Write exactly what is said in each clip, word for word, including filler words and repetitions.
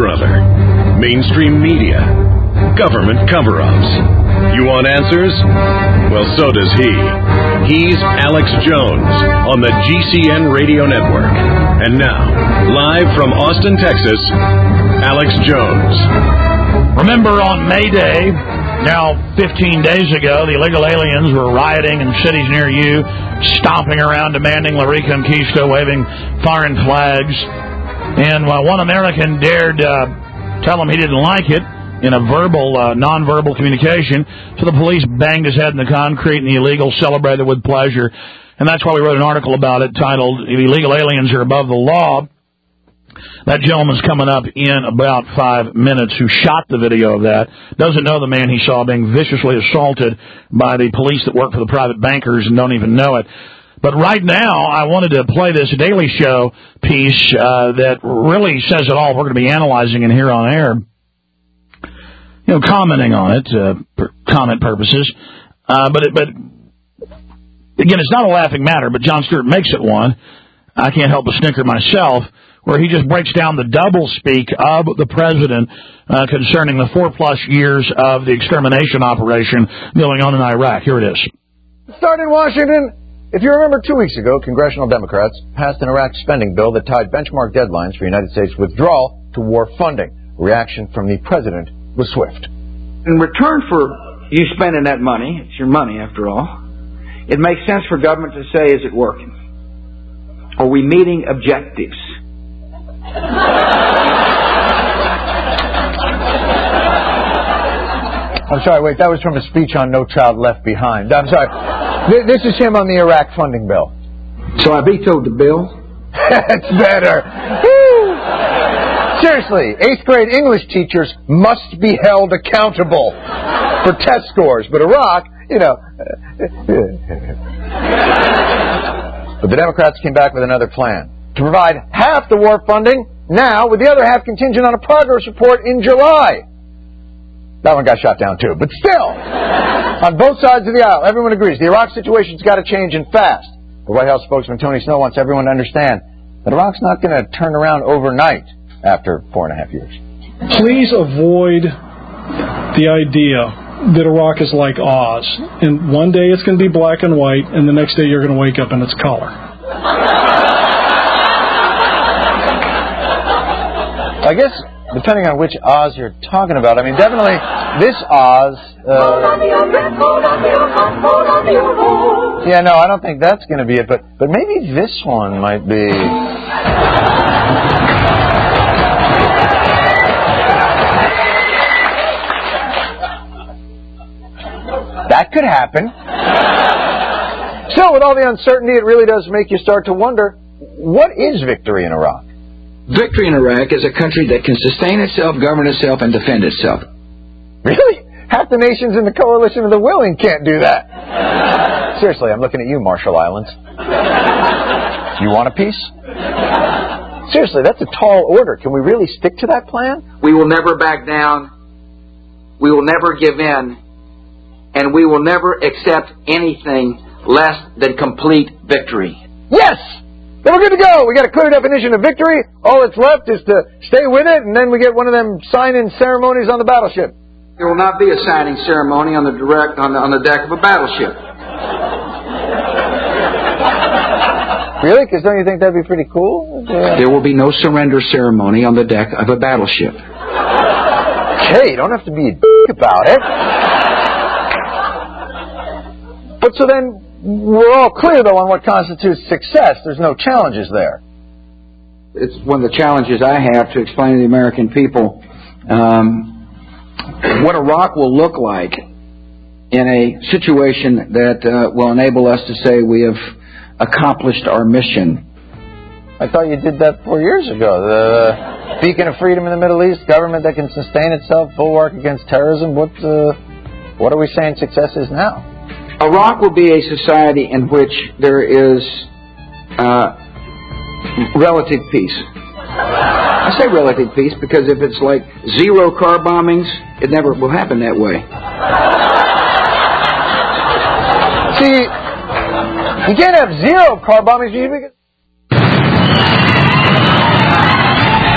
Brother, mainstream media, government cover-ups. You want answers? Well, so does he. He's Alex Jones on the G C N Radio Network. And now, live from Austin, Texas, Alex Jones. Remember on May Day, now fifteen days ago, the illegal aliens were rioting in cities near you, stomping around, demanding La Reconquista, waving foreign flags. And uh, one American dared uh, tell him he didn't like it in a verbal, uh, non-verbal communication. So the police banged his head in the concrete, and the illegals celebrated with pleasure. And that's why we wrote an article about it titled, "Illegal Aliens Are Above the Law." That gentleman's coming up in about five minutes who shot the video of that. Doesn't know the man he saw being viciously assaulted by the police that work for the private bankers and don't even know it. But right now, I wanted to play this Daily Show piece uh, that really says it all. We're going to be analyzing it here on air, you know, commenting on it uh, for comment purposes. Uh, but, it, but again, it's not a laughing matter, but Jon Stewart makes it one. I can't help but snicker myself, where he just breaks down the doublespeak of the president uh, concerning the four-plus years of the extermination operation going on in Iraq. Here it is. Start in Washington. If you remember, two weeks ago, congressional Democrats passed an Iraq spending bill that tied benchmark deadlines for United States withdrawal to war funding. Reaction from the president was swift. In return for you spending that money, it's your money after all, it makes sense for government to say, is it working? Are we meeting objectives? I'm sorry, wait, that was from a speech on No Child Left Behind. I'm sorry. This is him on the Iraq funding bill. So I vetoed the bill? That's better. Woo. Seriously, eighth grade English teachers must be held accountable for test scores. But Iraq, you know. But the Democrats came back with another plan. To provide half the war funding now, with the other half contingent on a progress report in July. That one got shot down too. But still, on both sides of the aisle, everyone agrees the Iraq situation's got to change and fast. The White House spokesman Tony Snow wants everyone to understand that Iraq's not going to turn around overnight after four and a half years. Please avoid the idea that Iraq is like Oz. And one day it's going to be black and white, and the next day you're going to wake up and it's color. I guess, depending on which Oz you're talking about, I mean, definitely this Oz... Uh, yeah, no, I don't think that's going to be it, but, but maybe this one might be... That could happen. Still, with all the uncertainty, it really does make you start to wonder, what is victory in Iraq? Victory in Iraq is a country that can sustain itself, govern itself, and defend itself. Really? Half the nations in the coalition of the willing can't do that. Seriously, I'm looking at you, Marshall Islands. You want a peace? Seriously, that's a tall order. Can we really stick to that plan? We will never back down. We will never give in. And we will never accept anything less than complete victory. Yes! Then we're good to go. We got a clear definition of victory. All that's left is to stay with it, and then we get one of them sign-in ceremonies on the battleship. There will not be a signing ceremony on the direct on the, on the deck of a battleship. Really? Because don't you think that'd be pretty cool? Yeah. There will be no surrender ceremony on the deck of a battleship. Okay, you don't have to be a d*** about it. But so then, we're all clear, though, on what constitutes success. There's no challenges there. It's one of the challenges I have to explain to the American people um, what Iraq will look like in a situation that uh, will enable us to say we have accomplished our mission. I thought you did that four years ago. The beacon of freedom in the Middle East, government that can sustain itself, bulwark against terrorism. What, uh, what are we saying success is now? Iraq will be a society in which there is uh, relative peace. I say relative peace because if it's like zero car bombings, it never will happen that way. See, you can't have zero car bombings. It's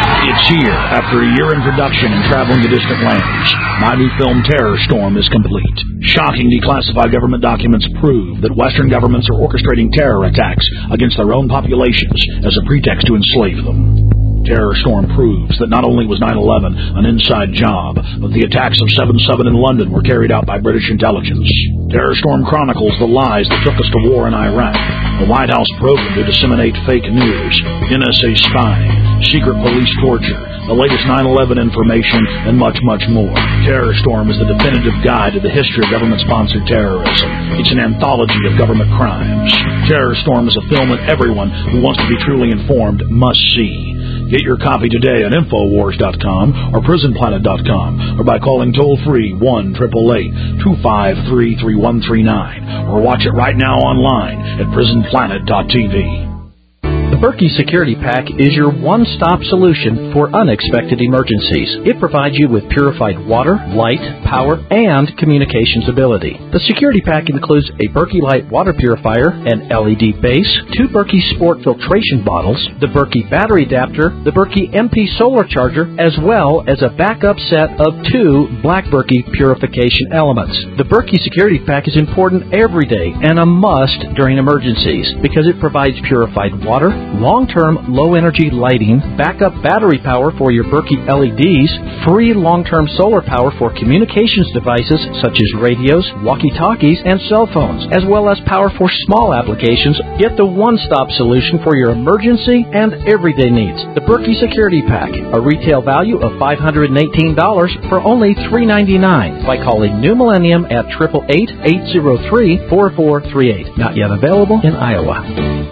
It's here. After a year in production and traveling to distant lands, my new film Terror Storm is complete. Shocking declassified government documents prove that Western governments are orchestrating terror attacks against their own populations as a pretext to enslave them. Terror Storm proves that not only was nine eleven an inside job, but the attacks of seven seven in London were carried out by British intelligence. Terror Storm chronicles the lies that took us to war in Iraq, the White House program to disseminate fake news, N S A spying, secret police torture, the latest nine eleven information, and much, much more. Terror Storm is the definitive guide to the history of government-sponsored terrorism. It's an anthology of government crimes. Terror Storm is a film that everyone who wants to be truly informed must see. Get your copy today at Infowars dot com or Prison Planet dot com or by calling toll-free one eight eight eight, two five three, three one three nine or watch it right now online at Prison Planet dot T V. The Berkey Security Pack is your one-stop solution for unexpected emergencies. It provides you with purified water, light, power, and communications ability. The Security Pack includes a Berkey Light water purifier, an L E D base, two Berkey Sport filtration bottles, the Berkey battery adapter, the Berkey M P solar charger, as well as a backup set of two Black Berkey purification elements. The Berkey Security Pack is important every day and a must during emergencies because it provides purified water, long-term low-energy lighting, backup battery power for your Berkey L E Ds, free long-term solar power for communications devices such as radios, walkie-talkies, and cell phones, as well as power for small applications. Get the one-stop solution for your emergency and everyday needs. The Berkey Security Pack, a retail value of five hundred eighteen dollars for only three ninety-nine by calling New Millennium at eight eight eight, eight zero three, four four three eight. Not yet available in Iowa.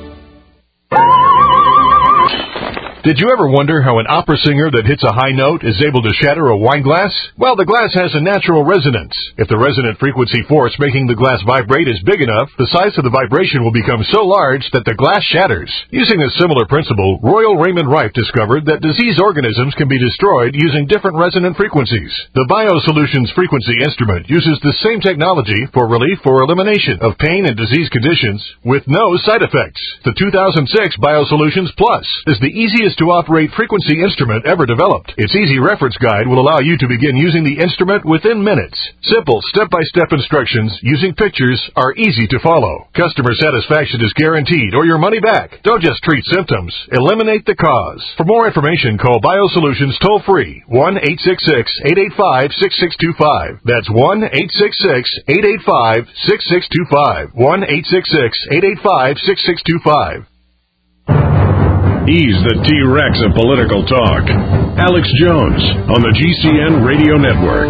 Did you ever wonder how an opera singer that hits a high note is able to shatter a wine glass? Well, the glass has a natural resonance. If the resonant frequency force making the glass vibrate is big enough, the size of the vibration will become so large that the glass shatters. Using a similar principle, Royal Raymond Rife discovered that disease organisms can be destroyed using different resonant frequencies. The BioSolutions frequency instrument uses the same technology for relief or elimination of pain and disease conditions with no side effects. The two thousand six BioSolutions Plus is the easiest to operate frequency instrument ever developed. Its easy reference guide will allow you to begin using the instrument within minutes. Simple step-by-step instructions using pictures are easy to follow. Customer satisfaction is guaranteed or your money back. Don't just treat symptoms, eliminate the cause. For more information, call BioSolutions toll-free one eight six six, eight eight five, six six two five. That's one eight six six, eight eight five, six six two five. one eight six six, eight eight five, six six two five. He's the T-Rex of political talk. Alex Jones on the G C N Radio Network.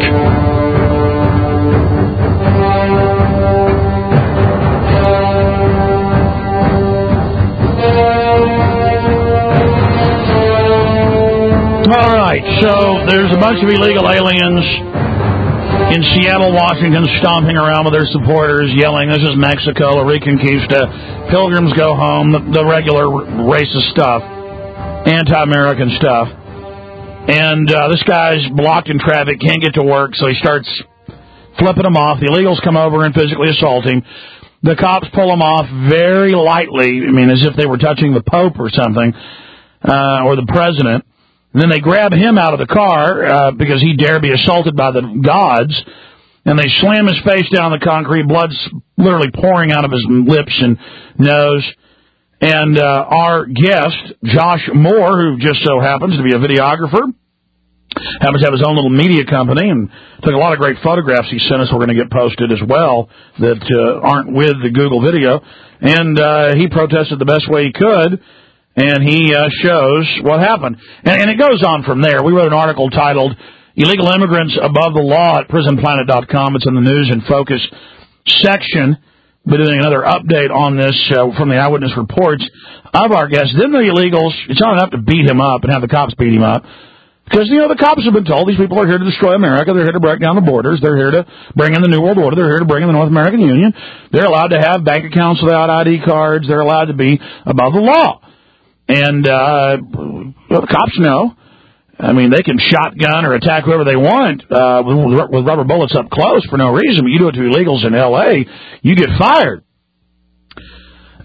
All right, so there's a bunch of illegal aliens in Seattle, Washington, stomping around with their supporters, yelling, "This is Mexico, La Reconquista, Pilgrims Go Home," the, the regular racist stuff, anti-American stuff. And uh, this guy's blocked in traffic, can't get to work, so he starts flipping them off. The illegals come over and physically assault him. The cops pull him off very lightly, I mean, as if they were touching the Pope or something, uh, or the president. And then they grab him out of the car uh, because he dare be assaulted by the gods, and they slam his face down the concrete, blood's literally pouring out of his lips and nose. And uh, our guest, Josh Moore, who just so happens to be a videographer, happens to have his own little media company and took a lot of great photographs he sent us. We're going to get posted as well that uh, aren't with the Google video. And uh, he protested the best way he could. And he uh, shows what happened. And, and it goes on from there. We wrote an article titled, "Illegal Immigrants Above the Law" at Prison Planet dot com. It's in the News and Focus section. We're doing another update on this uh, from the eyewitness reports of our guests. Then the illegals, it's not enough to beat him up and have the cops beat him up. Because, you know, the cops have been told these people are here to destroy America. They're here to break down the borders. They're here to bring in the New World Order. They're here to bring in the North American Union. They're allowed to have bank accounts without I D cards. They're allowed to be above the law. And uh, well, the cops know. I mean, they can shotgun or attack whoever they want uh, with, with rubber bullets up close for no reason. But you do it to illegals in L A, you get fired.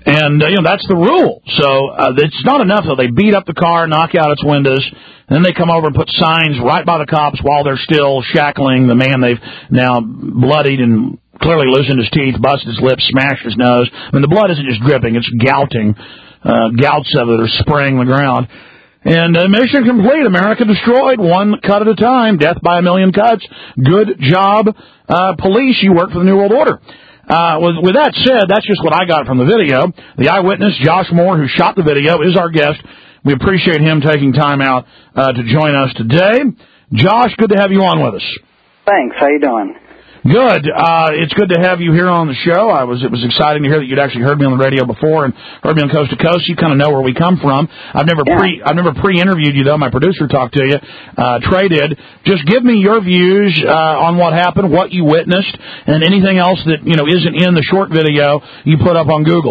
And, uh, you know, that's the rule. So uh, it's not enough that they beat up the car, knock out its windows, and then they come over and put signs right by the cops while they're still shackling the man they've now bloodied and clearly loosened his teeth, busted his lips, smashed his nose. I mean, the blood isn't just dripping, it's gouting. Uh, gouts of it are spraying the ground. And uh, mission complete. America destroyed, one cut at a time. Death by a million cuts. Good job, uh, police. You work for the New World Order. Uh, with, with that said, that's just what I got from the video. The eyewitness, Josh Moore, who shot the video, is our guest. We appreciate him taking time out uh, to join us today. Josh, good to have you on with us. Thanks. How you doing? Good. Uh, it's good to have you here on the show. I was. It was exciting to hear that you'd actually heard me on the radio before and heard me on Coast to Coast. You kind of know where we come from. I've never yeah. pre. I've never pre-interviewed you though. My producer talked to you. Uh, Trey did. Just give me your views uh, on what happened, what you witnessed, and anything else that you know isn't in the short video you put up on Google.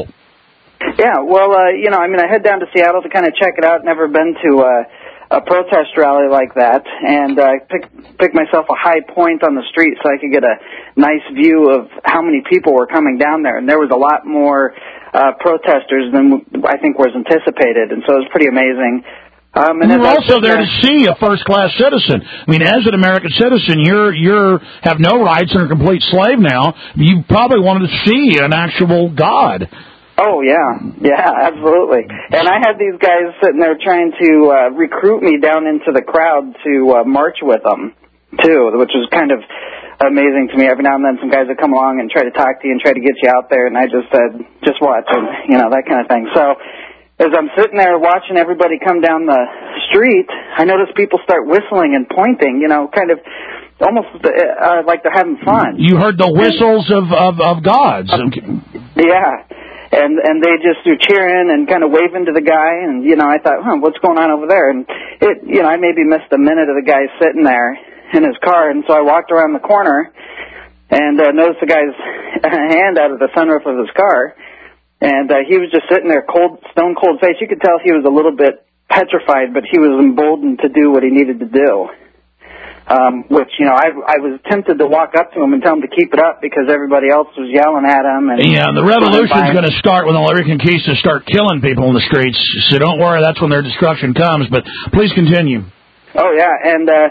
Yeah. Well, uh, you know, I mean, I head down to Seattle to kind of check it out. Never been to Uh, a protest rally like that, and I uh, picked pick myself a high point on the street so I could get a nice view of how many people were coming down there, and there was a lot more uh, protesters than I think was anticipated, and so it was pretty amazing. Um, and you're also there there to see a first-class citizen. I mean, as an American citizen, you're you're have no rights and are a complete slave now. You probably wanted to see an actual God. Oh, yeah. Yeah, absolutely. And I had these guys sitting there trying to uh, recruit me down into the crowd to uh, march with them, too, which was kind of amazing to me. Every now and then some guys would come along and try to talk to you and try to get you out there, and I just said, just watch, and, you know, that kind of thing. So as I'm sitting there watching everybody come down the street, I noticed people start whistling and pointing, you know, kind of almost uh, like they're having fun. You heard the whistles of, of, of gods. Yeah. And and they just do cheering and kind of waving to the guy, and you know I thought, huh, what's going on over there? And it, you know, I maybe missed a minute of the guy sitting there in his car, and so I walked around the corner and uh, noticed the guy's hand out of the sunroof of his car, and uh, he was just sitting there, cold, stone cold face. You could tell he was a little bit petrified, but he was emboldened to do what he needed to do. Um, which, you know, I, I was tempted to walk up to him and tell him to keep it up because everybody else was yelling at him. And yeah, the revolution's going to start when the Larry Conquistas start killing people in the streets. So don't worry, that's when their destruction comes. But please continue. Oh, yeah, and uh,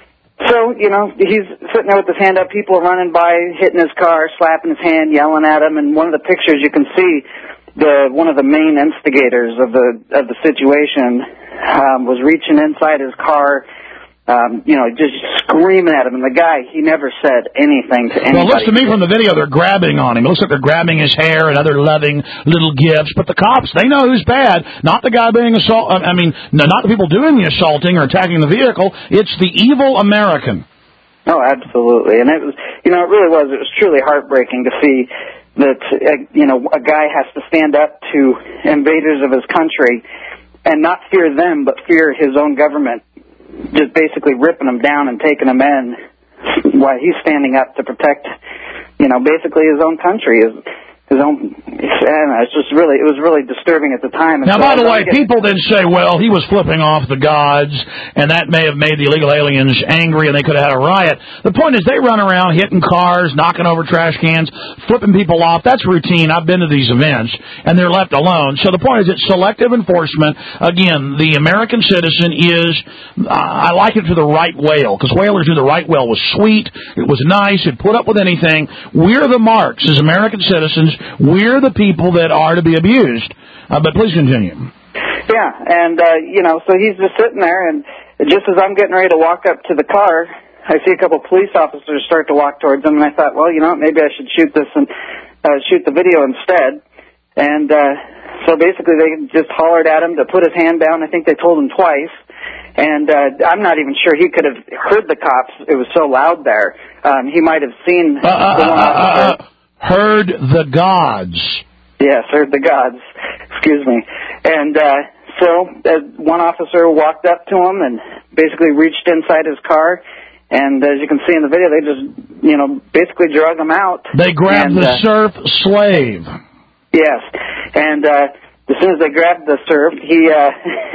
so, you know, he's sitting there with his hand up, people are running by, hitting his car, slapping his hand, yelling at him. And one of the pictures you can see, the one of the main instigators of the, of the situation um, was reaching inside his car, Um, you know, just screaming at him. And the guy, he never said anything to anybody. Well, it looks to me from the video they're grabbing on him. It looks like they're grabbing his hair and other loving little gifts. But the cops, they know who's bad. Not the guy being assaulted. I mean, no, not the people doing the assaulting or attacking the vehicle. It's the evil American. Oh, absolutely. And it was, you know, it really was. It was truly heartbreaking to see that, uh, you know, a guy has to stand up to invaders of his country and not fear them, but fear his own government. Just basically ripping them down and taking them in while he's standing up to protect, you know, basically his own country, his, his own, and it's just really, it was really disturbing at the time. And now, so by the way, get, people then say, well, he was flipping off the gods, and that may have made the illegal aliens angry, and they could have had a riot. The point is they run around hitting cars, knocking over trash cans, flipping people off. That's routine. I've been to these events, and they're left alone. So the point is it's selective enforcement. Again, the American citizen is, uh, I like it to the right whale, because whalers do the right whale. It was sweet. It was nice. It put up with anything. We're the marks as American citizens. We're the people that are to be abused. Uh, but please continue. Yeah, and, uh, you know, so he's just sitting there, and just as I'm getting ready to walk up to the car, I see a couple of police officers start to walk towards him, and I thought, well, you know, maybe I should shoot this and uh, shoot the video instead. And uh, so basically they just hollered at him to put his hand down. I think they told him twice. And uh, I'm not even sure he could have heard the cops. It was so loud there. Um, he might have seen uh, uh, the one uh, officer. Uh, uh, heard the gods. Yes, heard the gods. Excuse me. And uh, so uh, one officer walked up to him and basically reached inside his car. And as you can see in the video, they just, you know, basically drug him out. They grabbed and, the uh, serf slave. Yes. And uh, as soon as they grabbed the serf, he uh,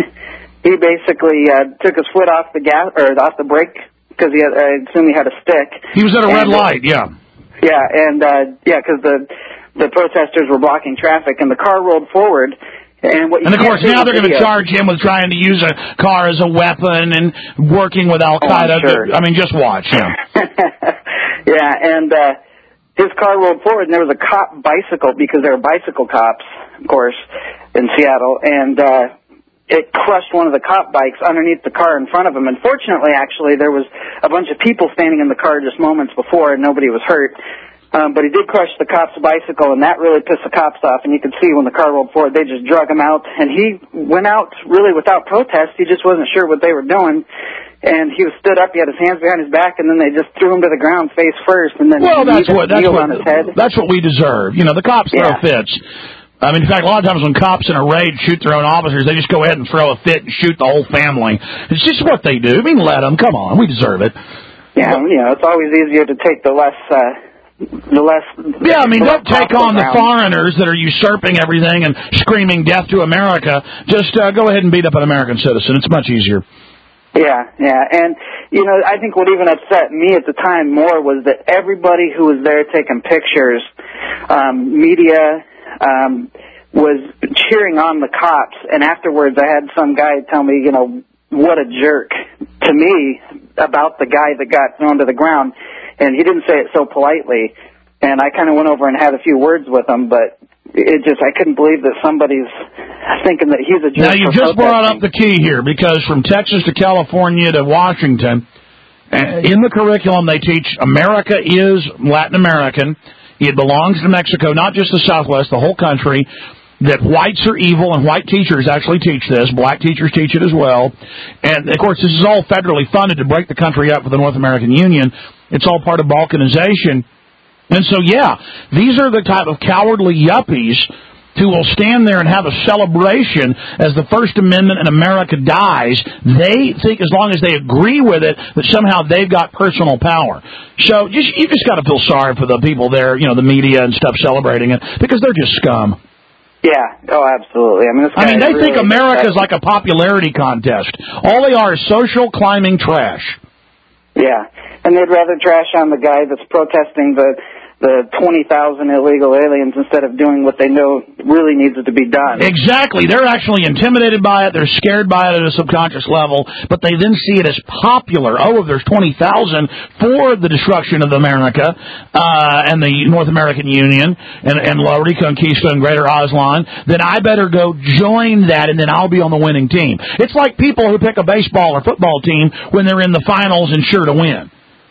he basically uh, took his foot off the gas or off the brake because he had, I assume he had a stick. He was at a red and, light, yeah. Yeah, and uh, yeah, because the the protesters were blocking traffic, and the car rolled forward. And, what you and of course, now they're going to video, charge him with trying to use a car as a weapon and working with Al Qaeda. Oh, sure. I mean, just watch him. Yeah, and uh, his car rolled forward, and there was a cop bicycle, because there are bicycle cops, of course, in Seattle, and uh, it crushed one of the cop bikes underneath the car in front of him. And fortunately, actually, there was a bunch of people standing in the car just moments before, and nobody was hurt. Um, but he did crush the cop's bicycle, and that really pissed the cops off. And you could see when the car rolled forward, they just drug him out. And he went out really without protest. He just wasn't sure what they were doing. And he was stood up. He had his hands behind his back, and then they just threw him to the ground face first. And then well, that's what that's what on his head. that's what we deserve. You know, the cops throw Yeah. fits. I mean, in fact, a lot of times when cops in a raid shoot their own officers, they just go ahead and throw a fit and shoot the whole family. It's just what they do. I mean, let them. Come on, we deserve it. Yeah, you know, it's always easier to take the less. Uh, The less, yeah, I mean, don't take on the ground. foreigners that are usurping everything and screaming death to America. Just uh, go ahead and beat up an American citizen. It's much easier. Yeah, yeah. And, you know, I think what even upset me at the time more was that everybody who was there taking pictures, um, media, um, was cheering on the cops. And afterwards I had some guy tell me, you know, what a jerk to me about the guy that got thrown to the ground. And he didn't say it so politely, and I kind of went over and had a few words with him, but it just, I couldn't believe that somebody's thinking that he's a jerk. Now, you just brought up the key here, because from Texas to California to Washington, in the curriculum they teach America is Latin American. It belongs to Mexico, not just the Southwest, the whole country. That whites are evil, and white teachers actually teach this. Black teachers teach it as well. And, of course, this is all federally funded to break the country up for the North American Union. It's all part of balkanization. And so, yeah, these are the type of cowardly yuppies who will stand there and have a celebration as the First Amendment in America dies. They think as long as they agree with it, that somehow they've got personal power. So just, you just got to feel sorry for the people there, you know, the media and stuff celebrating it, because they're just scum. Yeah, oh, absolutely. I mean, this guy I mean, they really think America's like a popularity contest. All they are is social climbing trash. Yeah, and they'd rather trash on the guy that's protesting the the twenty thousand illegal aliens instead of doing what they know really needs to be done. Exactly. They're actually intimidated by it. They're scared by it at a subconscious level, but they then see it as popular. Oh, if there's twenty thousand for the destruction of America uh, and the North American Union and, and La Reconquista and Greater Aztlan, then I better go join that, and then I'll be on the winning team. It's like people who pick a baseball or football team when they're in the finals and sure to win.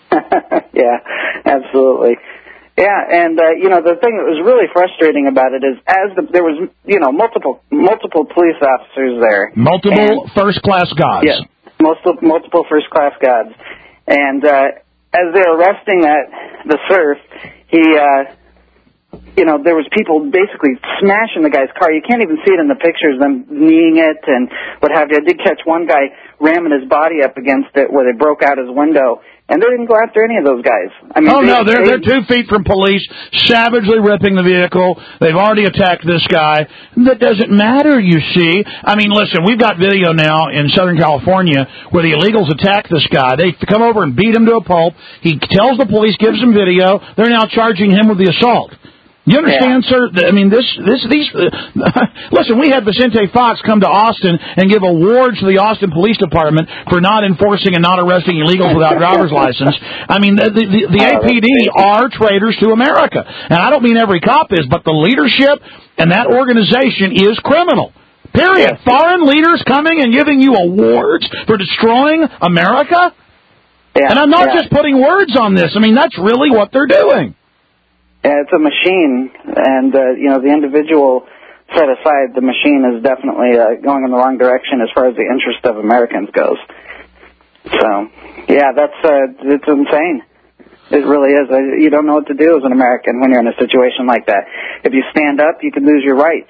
Yeah, absolutely. Yeah, and uh, you know, the thing that was really frustrating about it is, as the, there was, you know, multiple multiple police officers there, multiple first class guards. Yeah, multiple multiple first class guards, and uh, as they're arresting that the surf, he, uh, you know, there was people basically smashing the guy's car. You can't even see it in the pictures, them kneeing it and what have you. I did catch one guy ramming his body up against it where they broke out his window. And they didn't go after any of those guys. I mean, oh, they, no, they're, they, they're two feet from police, savagely ripping the vehicle. They've already attacked this guy. That doesn't matter, you see. I mean, listen, we've got video now in Southern California where the illegals attack this guy. They come over and beat him to a pulp. He tells the police, gives them video. They're now charging him with the assault. You understand, yeah. sir? I mean, this, this, these. Uh, listen, we had Vicente Fox come to Austin and give awards to the Austin Police Department for not enforcing and not arresting illegals without driver's license. I mean, the, the, the oh, A P D are traitors to America, and I don't mean every cop is, but the leadership and that organization is criminal. Period. Yeah. Foreign leaders coming and giving you awards for destroying America, yeah. and I'm not yeah. just putting words on this. I mean, that's really what they're doing. Yeah, it's a machine, and, uh, you know, the individual set aside, the machine is definitely uh, going in the wrong direction as far as the interest of Americans goes. So, yeah, that's, uh, it's insane. It really is. You don't know what to do as an American when you're in a situation like that. If you stand up, you could lose your rights.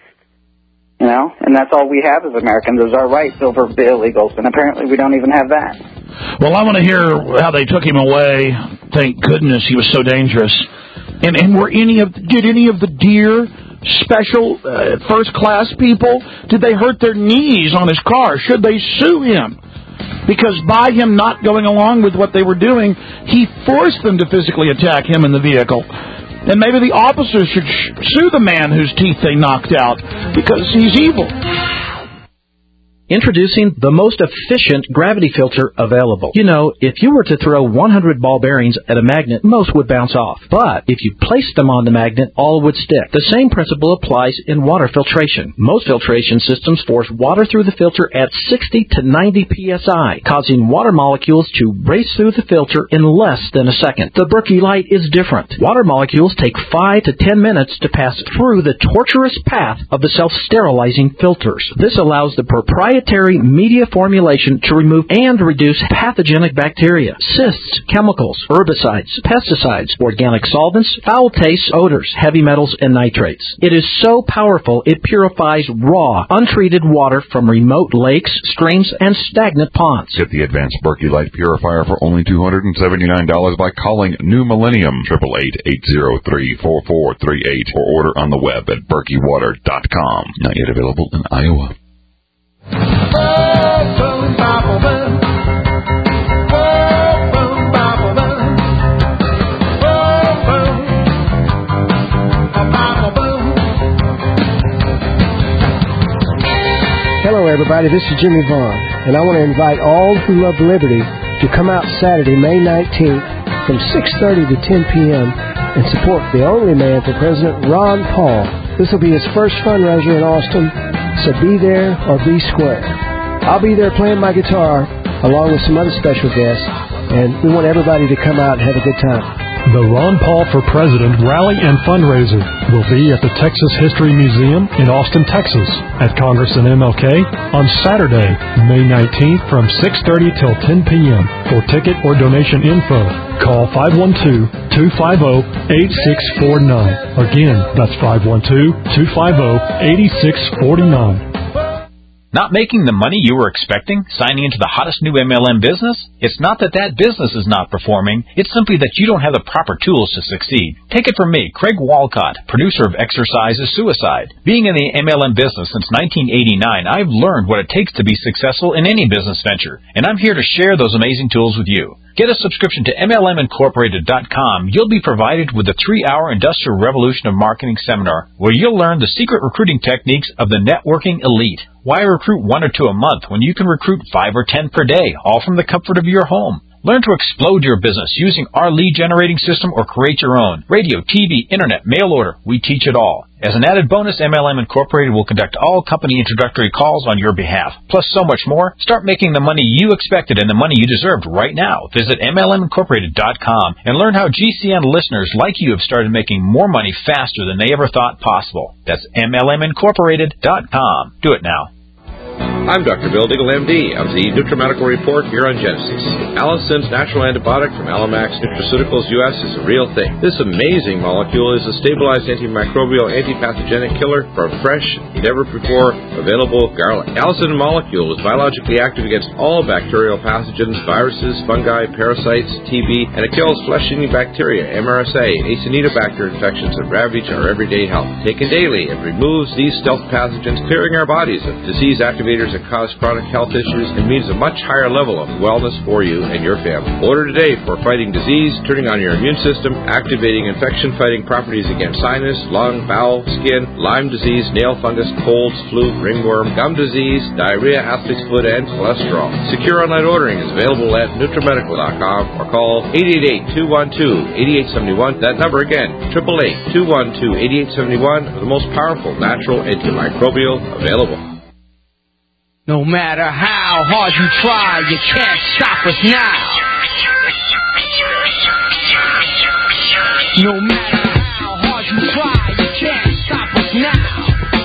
You know, and that's all we have as Americans is our rights over the illegals, and apparently we don't even have that. Well, I want to hear how they took him away. Thank goodness he was so dangerous. And, and were any of did any of the dear special uh, first class people, did they hurt their knees on his car? Should they sue him? Because by him not going along with what they were doing, he forced them to physically attack him in the vehicle. And maybe the officers should sh- sue the man whose teeth they knocked out because he's evil. Introducing the most efficient gravity filter available. You know, if you were to throw one hundred ball bearings at a magnet, most would bounce off. But if you placed them on the magnet, all would stick. The same principle applies in water filtration. Most filtration systems force water through the filter at sixty to ninety P S I, causing water molecules to race through the filter in less than a second. The Berkey Light is different. Water molecules take five to ten minutes to pass through the tortuous path of the self-sterilizing filters. This allows the proprietary media formulation to remove and reduce pathogenic bacteria, cysts, chemicals, herbicides, pesticides, organic solvents, foul tastes, odors, heavy metals, and nitrates. It is so powerful it purifies raw, untreated water from remote lakes, streams, and stagnant ponds. Get the advanced Berkey Light Purifier for only two hundred seventy-nine dollars by calling New Millennium, eight eight eight, eight zero three, four four three eight, or order on the web at berkey water dot com. Not yet available in Iowa. Hello everybody, this is Jimmy Vaughn, and I want to invite all who love liberty to come out Saturday, May nineteenth from six thirty to ten p.m. and support the only man for President, Ron Paul. This will be his first fundraiser in Austin, so be there or be square. I'll be there playing my guitar along with some other special guests, and we want everybody to come out and have a good time. The Ron Paul for President Rally and Fundraiser will be at the Texas History Museum in Austin, Texas, at Congress and M L K on Saturday, May nineteenth from six thirty till ten p.m. For ticket or donation info, call five one two, two five zero, eight six four nine. Again, that's five one two, two five zero, eight six four nine. Not making the money you were expecting? Signing into the hottest new M L M business? It's not that that business is not performing. It's simply that you don't have the proper tools to succeed. Take it from me, Craig Walcott, producer of Exercise is Suicide. Being in the M L M business since nineteen eighty-nine, I've learned what it takes to be successful in any business venture, and I'm here to share those amazing tools with you. Get a subscription to M L M Incorporated dot com. You'll be provided with a three-hour Industrial Revolution of Marketing seminar where you'll learn the secret recruiting techniques of the networking elite. Why recruit one or two a month when you can recruit five or ten per day, all from the comfort of your home? Learn to explode your business using our lead generating system or create your own. Radio, T V, internet, mail order, we teach it all. As an added bonus, M L M Incorporated will conduct all company introductory calls on your behalf. Plus so much more. Start making the money you expected and the money you deserved right now. Visit M L M Incorporated dot com and learn how G C N listeners like you have started making more money faster than they ever thought possible. That's M L M Incorporated dot com. Do it now. I'm Doctor Bill Diggle, M D, of the NutriMedical Report here on Genesis. Allison's natural antibiotic from Alamax Nutraceuticals U S is a real thing. This amazing molecule is a stabilized antimicrobial, antipathogenic killer for fresh, never-before-available garlic. Allison molecule is biologically active against all bacterial pathogens, viruses, fungi, parasites, T B, and it kills flesh-eating bacteria, M R S A, Acinetobacter infections that ravage our everyday health. Taken daily, it removes these stealth pathogens, clearing our bodies of disease activators that cause chronic health issues and means a much higher level of wellness for you and your family. Order today for fighting disease, turning on your immune system, activating infection-fighting properties against sinus, lung, bowel, skin, Lyme disease, nail fungus, colds, flu, ringworm, gum disease, diarrhea, athlete's foot, and cholesterol. Secure online ordering is available at NutriMedical dot com or call eight eight eight, two one two, eight eight seven one. That number again, eight eight eight, two one two, eight eight seven one, the most powerful natural antimicrobial available. No matter how hard you try, you can't stop us now. No matter how hard you try, you can't stop us now.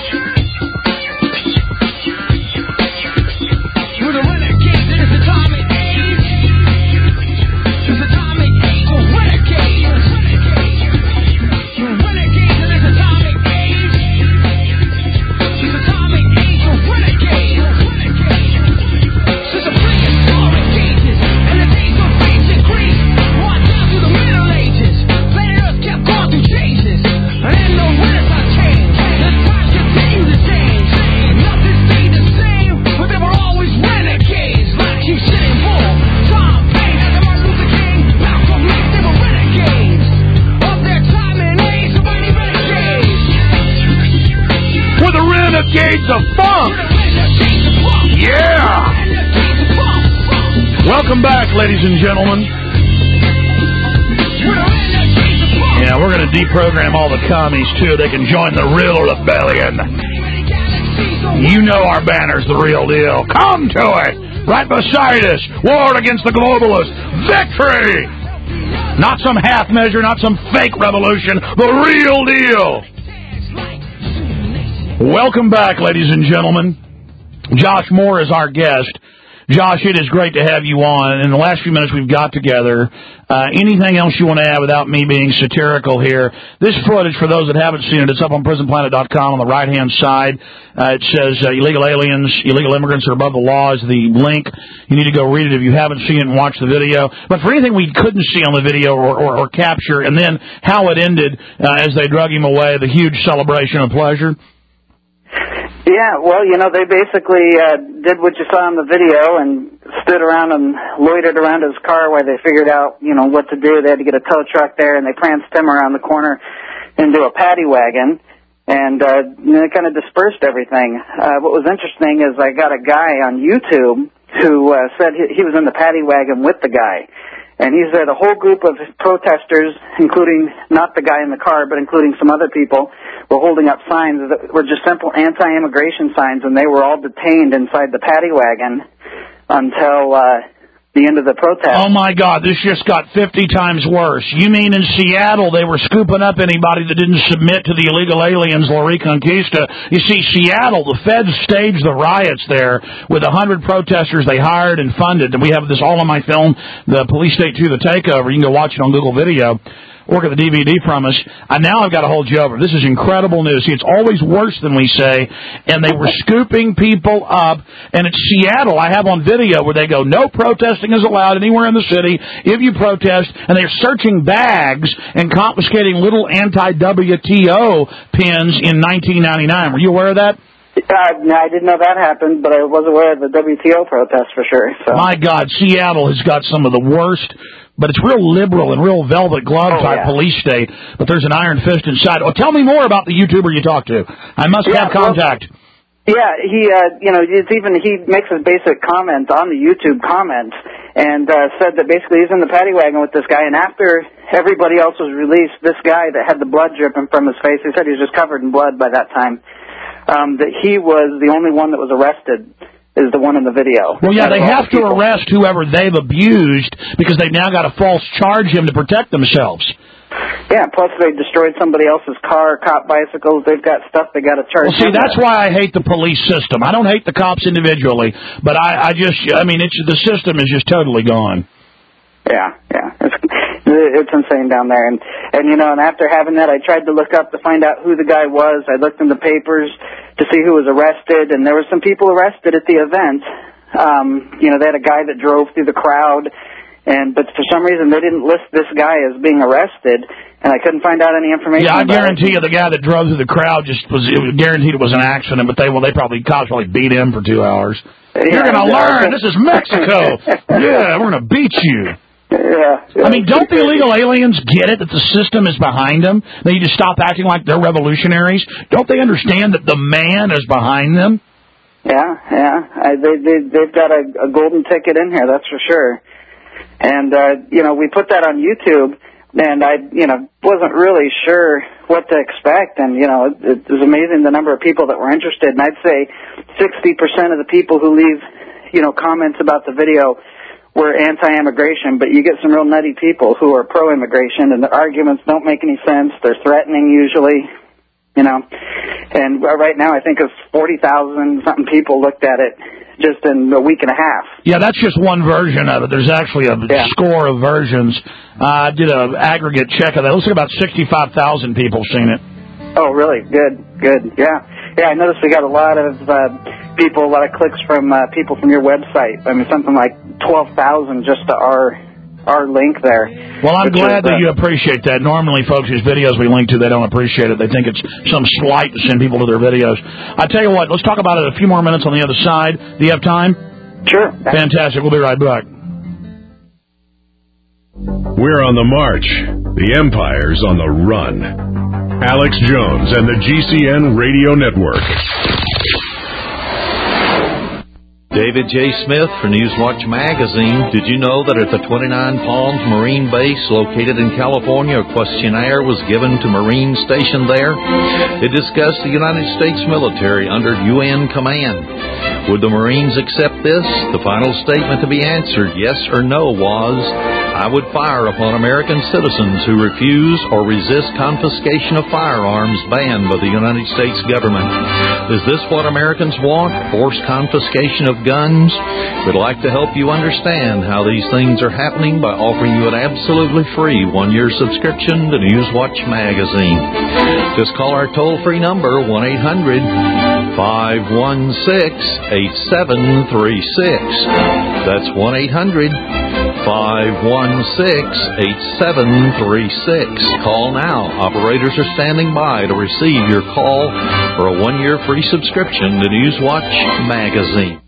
We're the renegades in this atomic age. This atomic age, we're renegades. We're renegades in this atomic age. This atomic age, we're renegades. Since the prehistoric ages and the days of ancient Greece, right down to the Middle Ages, planet Earth kept going through changes. And in the Renaissance funk. Yeah. Welcome back, ladies and gentlemen. Yeah, we're going to deprogram all the commies, too. They can join the real rebellion. You know our banner's the real deal. Come to it. Right beside us. War against the globalists. Victory. Not some half measure, not some fake revolution. The real deal. Welcome back, ladies and gentlemen. Josh Moore is our guest. Josh, it is great to have you on. In the last few minutes we've got together, uh, anything else you want to add without me being satirical here? This footage, for those that haven't seen it, it's up on prison planet dot com on the right-hand side. Uh, it says uh, illegal aliens, illegal immigrants are above the law is the link. You need to go read it if you haven't seen it and watch the video. But for anything we couldn't see on the video or, or, or capture, and then how it ended uh, as they drug him away, the huge celebration of pleasure. Yeah, well, you know, they basically uh, did what you saw in the video and stood around and loitered around his car while they figured out, you know, what to do. They had to get a tow truck there, and they pranced him around the corner into a paddy wagon, and uh, you know, they kind of dispersed everything. Uh, what was interesting is I got a guy on YouTube who uh, said he, he was in the paddy wagon with the guy. And he's there, the whole group of protesters, including not the guy in the car, but including some other people, were holding up signs that were just simple anti-immigration signs, and they were all detained inside the paddy wagon until uh, the end of the protest. Oh, my God, this just got fifty times worse. You mean in Seattle they were scooping up anybody that didn't submit to the illegal aliens, La Reconquista? You see, Seattle, the feds staged the riots there with a hundred protesters they hired and funded, and we have this all on my film, The Police State two, The Takeover. You can go watch it on Google Video. Or get the D V D from us. And now I've got to hold you over. This is incredible news. See, it's always worse than we say. And they were scooping people up. And it's Seattle. I have on video where they go, no protesting is allowed anywhere in the city if you protest. And they're searching bags and confiscating little anti-W T O pins in nineteen ninety-nine. Were you aware of that? Uh, no, I didn't know that happened, but I was aware of the W T O protest for sure. So. My God, Seattle has got some of the worst. But it's real liberal and real velvet glove type oh, yeah. police state. But there's an iron fist inside. Oh, tell me more about the YouTuber you talked to. I must yeah, have contact. Well, yeah, he, uh, you know, it's even he makes a basic comment on the YouTube comments and uh, said that basically he's in the paddy wagon with this guy. And after everybody else was released, this guy that had the blood dripping from his face, he said he was just covered in blood by that time. Um, that he was the only one that was arrested. Is the one in the video. Well, yeah, they have to arrest whoever they've abused because they've now got to false charge him to protect themselves. Yeah, plus they destroyed somebody else's car, cop bicycles. They've got stuff they got to charge. Well, see, that's with. why I hate the police system. I don't hate the cops individually, but I, I just, I mean, it's the system is just totally gone. Yeah, yeah, it's, it's insane down there. And, and, you know, and after having that, I tried to look up to find out who the guy was. I looked in the papers to see who was arrested, and there were some people arrested at the event. Um, you know, they had a guy that drove through the crowd, and but for some reason they didn't list this guy as being arrested, and I couldn't find out any information. Yeah, I about guarantee it. you the guy that drove through the crowd just was it was guaranteed it was an accident, but they well they probably cops probably beat him for two hours. Yeah, You're gonna learn. This is Mexico. Yeah, we're gonna beat you. Yeah, yeah. I mean, don't the illegal aliens get it that the system is behind them? They need to stop acting like they're revolutionaries. Don't they understand that the man is behind them? Yeah, yeah. I, they, they, they've got a, a golden ticket in here, that's for sure. And, uh, you know, we put that on YouTube, and I, you know, wasn't really sure what to expect. And, you know, it, it was amazing the number of people that were interested. And I'd say sixty percent of the people who leave, you know, comments about the video were anti-immigration, but you get some real nutty people who are pro-immigration, and the arguments don't make any sense. They're threatening usually, you know. And right now I think it's forty thousand something people looked at it just in a week and a half. Yeah, that's just one version of it. There's actually a yeah. score of versions. Uh, I did an aggregate check of that. It looks like about sixty-five thousand people seen it. Oh, really? Good, good. Yeah. Yeah, I noticed we got a lot of uh, people, a lot of clicks from uh, people from your website. I mean, something like twelve thousand just to our our link there. Well, I'm glad that you appreciate that. Normally, folks, these videos we link to, they don't appreciate it. They think it's some slight to send people to their videos. I tell you what, let's talk about it a few more minutes on the other side. Do you have time? Sure. Fantastic. We'll be right back. We're on the march. The Empire's on the run. Alex Jones and the G C N Radio Network. David J. Smith for Newswatch Magazine. Did you know that at the twenty-nine Palms Marine Base located in California, a questionnaire was given to Marines stationed there? It discussed the United States military under U N command. Would the Marines accept this? The final statement to be answered, yes or no, was, I would fire upon American citizens who refuse or resist confiscation of firearms banned by the United States government. Is this what Americans want? Forced confiscation of guns? We'd like to help you understand how these things are happening by offering you an absolutely free one-year subscription to Newswatch Magazine. Just call our toll-free number, one eight hundred five one six eight seven three six. That's one eight hundred five one six eight seven three six. Call now. Operators are standing by to receive your call for a one-year free subscription to Newswatch Magazine.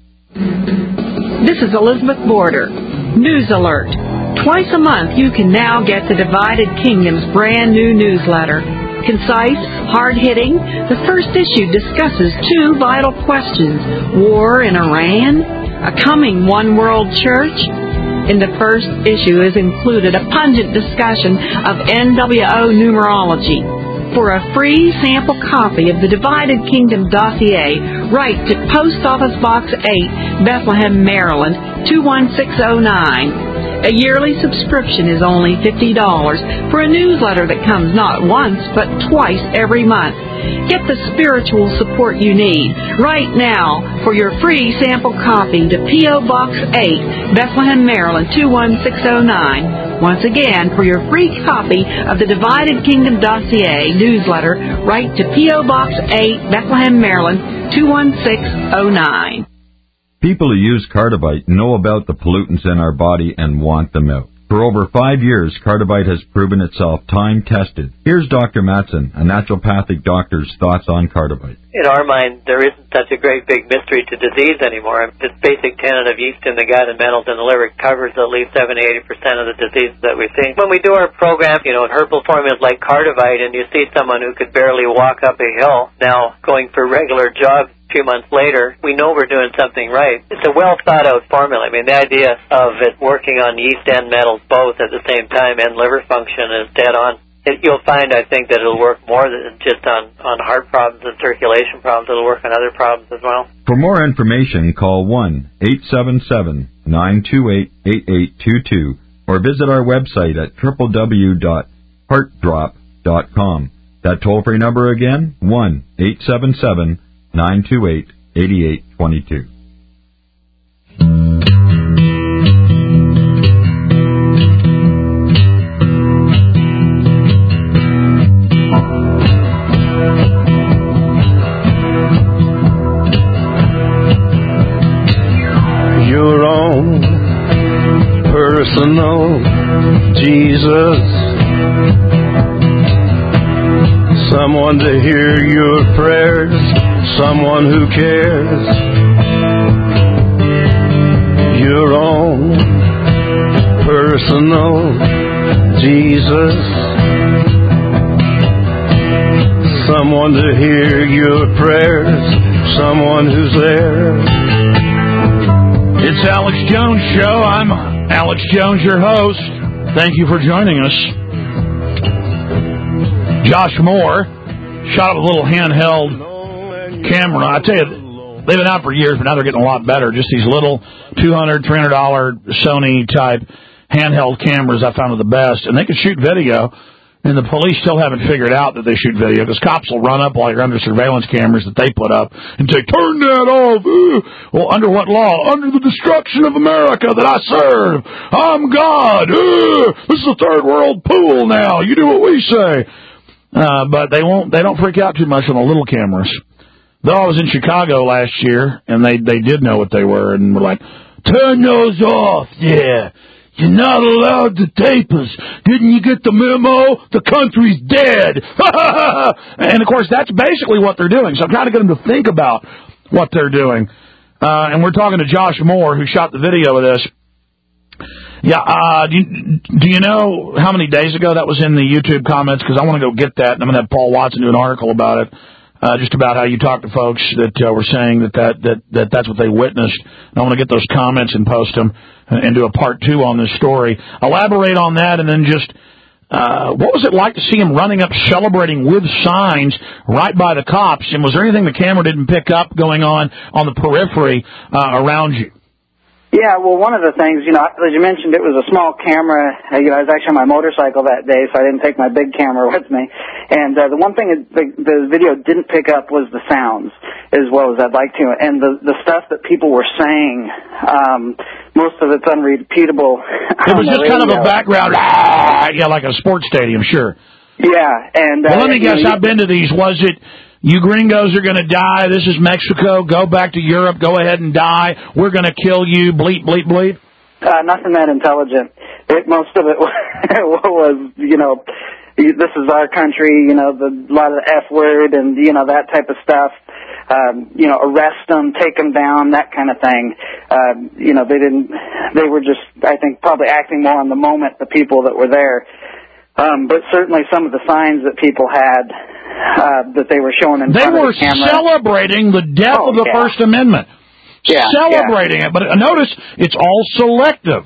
This is Elizabeth Border. News Alert. Twice a month you can now get the Divided Kingdom's brand new newsletter. Concise, hard-hitting, the first issue discusses two vital questions: war in Iran, a coming one-world church. In the first issue is included a pungent discussion of N W O numerology. For a free sample copy of the Divided Kingdom dossier, write to Post Office Box eight, Bethlehem, Maryland, two one six oh nine. A yearly subscription is only fifty dollars for a newsletter that comes not once, but twice every month. Get the spiritual support you need right now for your free sample copy to P O. Box eight, Bethlehem, Maryland, two one six oh nine. Once again, for your free copy of the Divided Kingdom dossier newsletter, write to P O. Box eight, Bethlehem, Maryland, two one six oh nine. People who use Cardivite know about the pollutants in our body and want them out. For over five years, Cardivite has proven itself time-tested. Here's Doctor Matson, a naturopathic doctor's thoughts on Cardivite. In our mind, there isn't such a great big mystery to disease anymore. This basic tenet of yeast in the gut and metals in the liver covers at least seventy to eighty percent of the diseases that we see. When we do our program, you know, in herbal formulas like Cardivite, and you see someone who could barely walk up a hill now going for regular jogs a few months later, we know we're doing something right. It's a well-thought-out formula. I mean, the idea of it working on yeast and metals both at the same time and liver function is dead on. It, you'll find, I think, that it'll work more than just on, on heart problems and circulation problems. It'll work on other problems as well. For more information, call one eight seven seven, nine two eight, eight eight two two or visit our website at w w w dot heart drop dot com. That toll-free number again, one eight seven seven, nine two eight, eight eight two two. Your own personal Jesus, someone to hear your prayers, someone who cares. Your own personal Jesus, someone to hear your prayers, someone who's there. It's Alex Jones Show. I'm Alex Jones, your host. Thank you for joining us. Josh Moore shot up a little handheld camera. I tell you, they've been out for years, but now they're getting a lot better. Just these little two hundred dollars, three hundred dollars Sony-type handheld cameras I found are the best. And they can shoot video, and the police still haven't figured out that they shoot video, because cops will run up while you're under surveillance cameras that they put up and say, turn that off. Ooh. Well, under what law? Under the destruction of America that I serve. I'm God. Ooh. This is a third world pool now. You do what we say. Uh, but they won't, they don't freak out too much on the little cameras. Though I was in Chicago last year, and they, they did know what they were, and were like, turn those off. Yeah. You're not allowed to tape us. Didn't you get the memo? The country's dead. And, of course, that's basically what they're doing. So I'm trying to get them to think about what they're doing. Uh, and we're talking to Josh Moore, who shot the video of this. Yeah, uh, do you, do you know how many days ago that was in the YouTube comments? Because I want to go get that, and I'm going to have Paul Watson do an article about it. uh, just about how you talk to folks that uh, were saying that, that, that, that that's what they witnessed. And I want to get those comments and post them and do a part two on this story. Elaborate on that, and then just uh, what was it like to see him running up, celebrating with signs right by the cops? And was there anything the camera didn't pick up going on on the periphery uh, around you? Yeah, well, one of the things, you know, as you mentioned, it was a small camera. Uh, you know, I was actually on my motorcycle that day, so I didn't take my big camera with me. And uh, the one thing that the, the video didn't pick up was the sounds as well as I'd like to. And the, the stuff that people were saying, um, most of it's unrepeatable. It was just kind of a background, ah, yeah, like a sports stadium, sure. Yeah, and... Uh, well, let me guess, know, I've been to these. Was it... You gringos are going to die. This is Mexico. Go back to Europe. Go ahead and die. We're going to kill you. Bleep, bleep, bleep. Uh, nothing that intelligent. It, most of it was, you know, this is our country, you know, the, a lot of the F word and, you know, that type of stuff. Um, you know, arrest them, take them down, that kind of thing. Um, you know, they didn't, they were just, I think, probably acting more on the moment, the people that were there. Um, but certainly some of the signs that people had, uh, that they were showing in they front of were the camera. celebrating the death oh, of the yeah. First Amendment. Yeah, celebrating yeah. it. But notice it's all selective.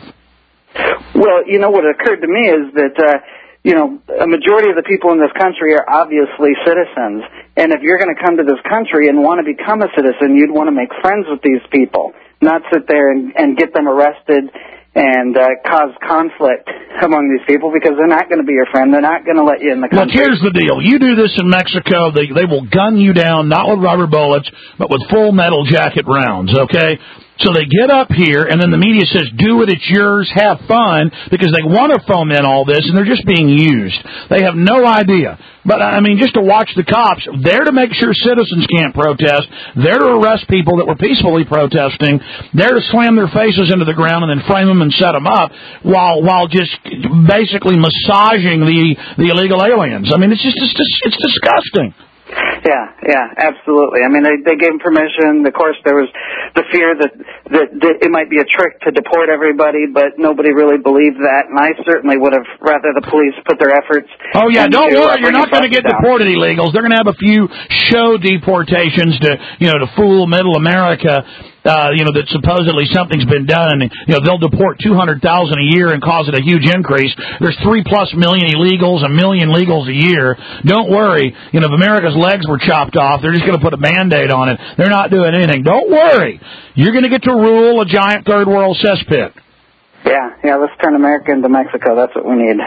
Well, you know, what occurred to me is that, uh, you know, a majority of the people in this country are obviously citizens. And if you're going to come to this country and want to become a citizen, you'd want to make friends with these people, not sit there and, and get them arrested and uh, cause conflict among these people, because they're not going to be your friend. They're not going to let you in the country. Look, here's the deal. You do this in Mexico, they they will gun you down, not with rubber bullets, but with full metal jacket rounds, okay? So they get up here, and then the media says, do it, it's yours, have fun, because they want to foment all this, and they're just being used. They have no idea. But, I mean, just to watch the cops, they're to make sure citizens can't protest, they're to arrest people that were peacefully protesting, they're to slam their faces into the ground and then frame them and set them up, while while just basically massaging the, the illegal aliens. I mean, it's just, it's just it's disgusting. Yeah, yeah, absolutely. I mean, they they gave them permission. Of course, there was the fear that, that that it might be a trick to deport everybody, but nobody really believed that. And I certainly would have rather the police put their efforts. Oh yeah, don't into, worry, uh, you're not going to get down. deported, illegals. They're going to have a few show deportations to, you know, to fool Middle America. Uh, you know, that supposedly something's been done, and, you know, they'll deport two hundred thousand a year and cause it a huge increase. There's three plus million illegals, a million legals a year. Don't worry. You know, if America's legs were chopped off, they're just going to put a Band-Aid on it. They're not doing anything. Don't worry. You're going to get to rule a giant third world cesspit. Yeah, yeah, let's turn America into Mexico. That's what we need.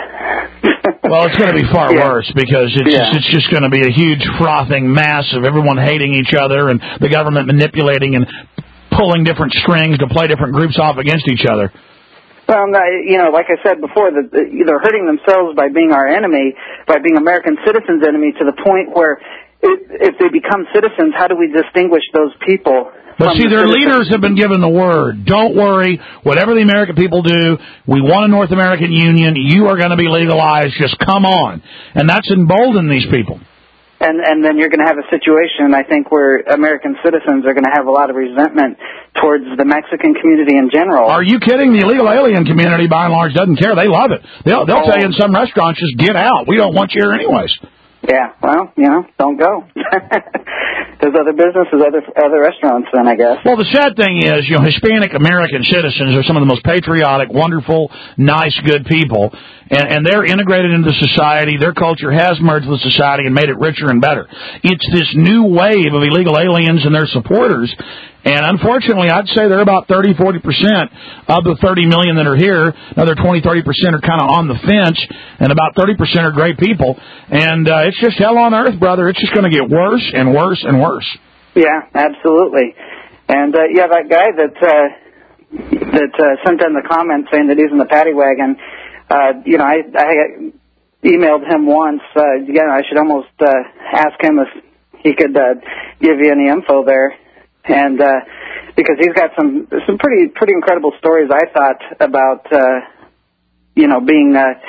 Well, it's going to be far yeah. worse, because it's yeah. just, it's just going to be a huge frothing mass of everyone hating each other and the government manipulating and pulling different strings to play different groups off against each other. Well, you know, like I said before, that they're hurting themselves by being our enemy, by being American citizens' enemy, to the point where if they become citizens, how do we distinguish those people? But see, their leaders have been given the word. Don't worry. Whatever the American people do, we want a North American Union. You are going to be legalized. Just come on. And that's emboldened these people. And and then you're going to have a situation, I think, where American citizens are going to have a lot of resentment towards the Mexican community in general. Are you kidding? The illegal alien community, by and large, doesn't care. They love it. They'll they'll oh. tell you in some restaurants, just get out. We don't want you here anyways. Yeah, well, you know, don't go. There's other businesses, other other restaurants then, I guess. Well, the sad thing is, you know, Hispanic American citizens are some of the most patriotic, wonderful, nice, good people, and, and they're integrated into society. Their culture has merged with society and made it richer and better. It's this new wave of illegal aliens and their supporters, and unfortunately, I'd say they're about thirty, forty percent of the thirty million that are here. Another twenty, thirty percent are kind of on the fence, and about thirty percent are great people. And uh, it's just hell on earth, brother. It's just going to get worse and worse and worse. Yeah, absolutely. And, uh, yeah, that guy that uh, that uh, sent in the comments saying that he's in the paddy wagon, uh, you know, I, I emailed him once. Uh, again, I should almost uh, ask him if he could uh, give you any info there. And uh, because he's got some some pretty pretty incredible stories, I thought, about uh, you know being uh,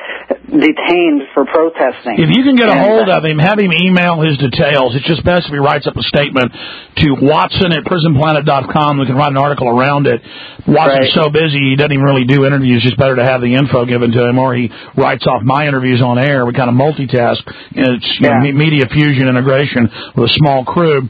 detained for protesting. If you can get a And, hold uh, of him, have him email his details. It's just best if he writes up a statement to Watson at prison planet dot com. We can write an article around it. Watson's Right. so busy, he doesn't even really do interviews. It's better to have the info given to him, or he writes off my interviews on air. We kind of multitask. It's you know, Yeah. me- media fusion integration with a small crew.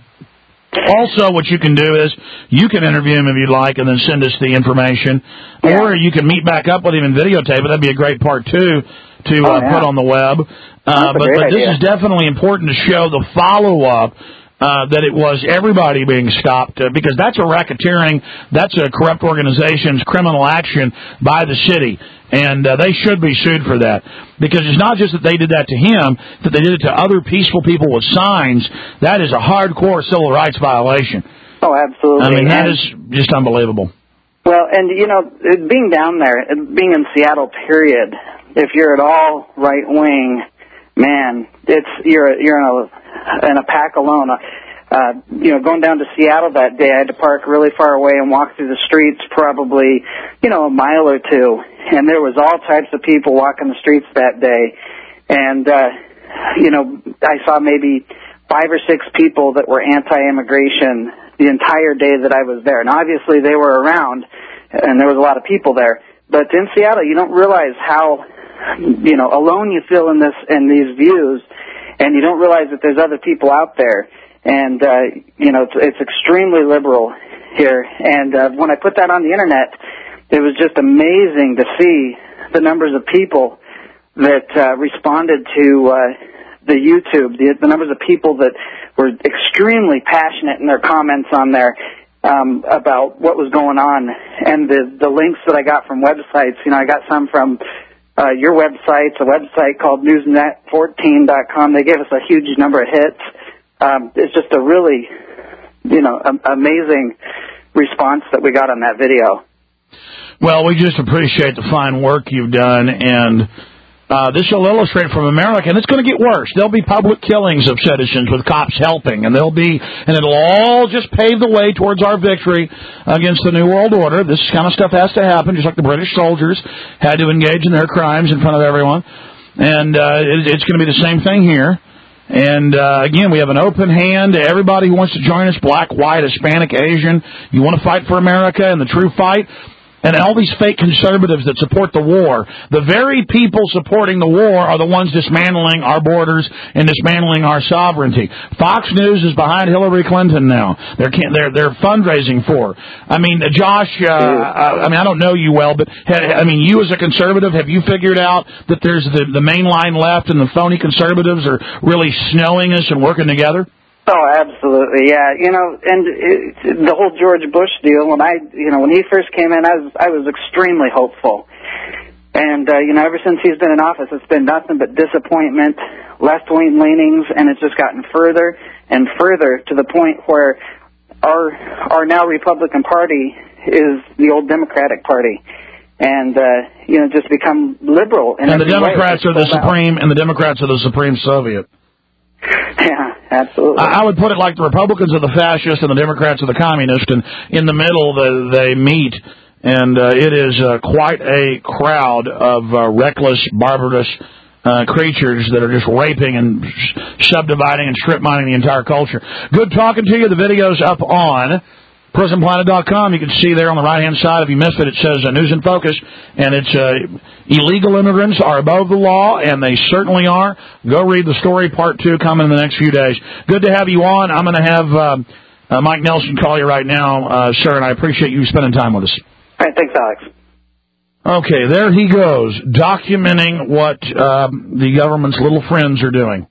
Also, what you can do is you can interview him if you'd like and then send us the information. Yeah. Or you can meet back up with him and videotape it. That'd be a great part, too, to Oh, uh, yeah. put on the web. That's Uh, a but great but this idea. is definitely important to show the follow-up. Uh, that it was everybody being stopped, uh, because that's a racketeering, that's a corrupt organization's criminal action by the city, and uh, they should be sued for that. Because it's not just that they did that to him, that they did it to other peaceful people with signs. That is a hardcore civil rights violation. Oh, absolutely. I mean, that And- is just unbelievable. Well, and you know, it- being down there, it- being in Seattle, period. If you're at all right wing, man, it's you're you're in a in a pack alone. Uh, you know, going down to Seattle that day, I had to park really far away and walk through the streets, probably you know a mile or two, and there was all types of people walking the streets that day, and uh, you know, I saw maybe five or six people that were anti-immigration the entire day that I was there. And obviously they were around, and there was a lot of people there. But in Seattle, you don't realize how, you know, alone you feel in this in these views, and you don't realize that there's other people out there. And uh, you know, it's, it's extremely liberal here. And uh, when I put that on the internet, it was just amazing to see the numbers of people that uh, responded to uh, the YouTube, the, the numbers of people that were extremely passionate in their comments on there um, about what was going on, and the the links that I got from websites. You know, I got some from uh, your websites, a website called news net fourteen dot com. They gave us a huge number of hits. Um, it's just a really, you know, am- amazing response that we got on that video. Well, we just appreciate the fine work you've done, and uh, this will illustrate from America, and it's going to get worse. There'll be public killings of citizens with cops helping, and there'll be, and it'll all just pave the way towards our victory against the New World Order. This kind of stuff has to happen, just like the British soldiers had to engage in their crimes in front of everyone, and uh, it, it's going to be the same thing here. And, uh, again, we have an open hand to everybody who wants to join us, black, white, Hispanic, Asian. You want to fight for America and the true fight? And all these fake conservatives that support the war, the very people supporting the war are the ones dismantling our borders and dismantling our sovereignty. Fox News is behind Hillary Clinton now. They're they're they're fundraising for her. I mean, Josh, uh, I mean, I don't know you well, but I mean, you as a conservative, have you figured out that there's the the mainline left and the phony conservatives are really snowing us and working together? Oh, absolutely, yeah. You know, and it, the whole George Bush deal. When I, you know, when he first came in, I was, I was extremely hopeful. And uh, you know, ever since he's been in office, it's been nothing but disappointment, left-wing leanings, and it's just gotten further and further to the point where our our now Republican Party is the old Democratic Party, and uh, you know, just become liberal. In And the every way. Democrats are the Sold out. supreme, and the Democrats are the supreme Soviet. Yeah, absolutely. I I would put it like the Republicans are the fascists and the Democrats are the communists, and in the middle the, they meet, and uh, it is uh, quite a crowd of uh, reckless, barbarous uh, creatures that are just raping and subdividing and strip mining the entire culture. Good talking to you. The video's up on prison planet dot com. You can see there on the right-hand side, if you missed it, it says uh, News in Focus, and it's uh, illegal immigrants are above the law, and they certainly are. Go read the story, part two, coming in the next few days. Good to have you on. I'm going to have uh, uh, Mike Nelson call you right now, uh, sir, and I appreciate you spending time with us. All right, thanks, Alex. Okay, there he goes, documenting what uh, the government's little friends are doing.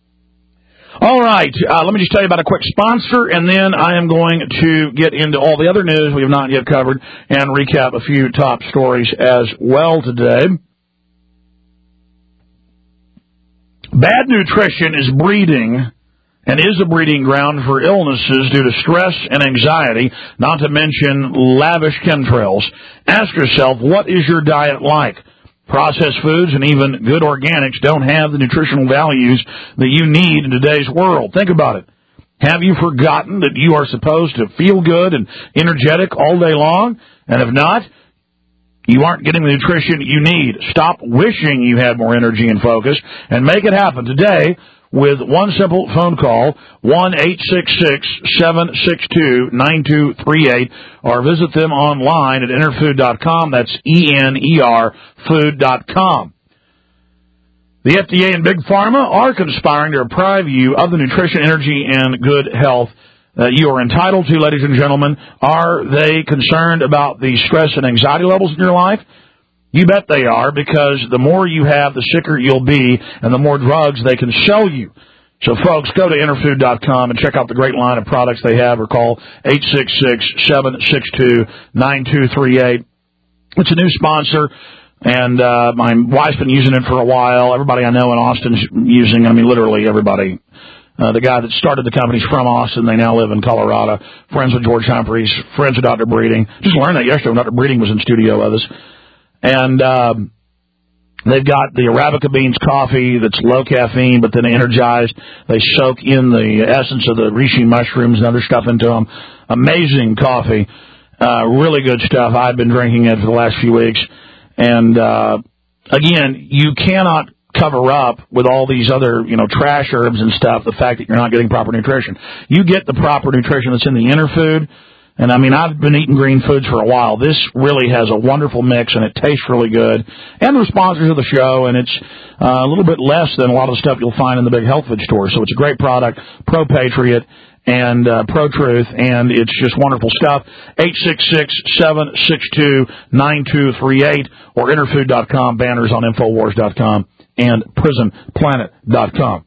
All right, uh, let me just tell you about a quick sponsor, and then I am going to get into all the other news we have not yet covered and recap a few top stories as well today. Bad nutrition is breeding and is a breeding ground for illnesses due to stress and anxiety, not to mention lavish chemtrails. Ask yourself, what is your diet like? Processed foods and even good organics don't have the nutritional values that you need in today's world. Think about it. Have you forgotten that you are supposed to feel good and energetic all day long? And if not, You aren't getting the nutrition you need. Stop wishing you had more energy and focus and make it happen today with one simple phone call, one eight six six, seven six two, nine two three eight, or visit them online at enerfood dot com. That's E N E R food dot com. The F D A and Big Pharma are conspiring to deprive you of the nutrition, energy, and good health that you are entitled to, ladies and gentlemen. Are they concerned about the stress and anxiety levels in your life? You bet they are, because the more you have, the sicker you'll be, and the more drugs they can sell you. So, folks, go to enerfood dot com and check out the great line of products they have, or call eight six six, seven six two, nine two three eight. It's a new sponsor, and uh, my wife's been using it for a while. Everybody I know in Austin's using, I mean, literally everybody. Uh, the guy that started the company's from Austin. They now live in Colorado. Friends with George Humphreys, friends with Doctor Breeding. Just learned that yesterday when Doctor Breeding was in studio with us. And um, they've got the Arabica beans coffee that's low caffeine, but then energized. They soak in the essence of the reishi mushrooms and other stuff into them. Amazing coffee. Uh, really good stuff. I've been drinking it for the last few weeks. And, uh, again, you cannot cover up with all these other, you know, trash herbs and stuff, the fact that you're not getting proper nutrition. You get the proper nutrition that's in the inner food. And, I mean, I've been eating green foods for a while. This really has a wonderful mix, and it tastes really good. And the sponsors of the show, and it's uh, a little bit less than a lot of the stuff you'll find in the big health food stores. So it's a great product, Pro-Patriot and uh, Pro-Truth, and it's just wonderful stuff. eight six six, seven six two, nine two three eight or enerfood dot com, banners on infowars dot com and prison planet dot com.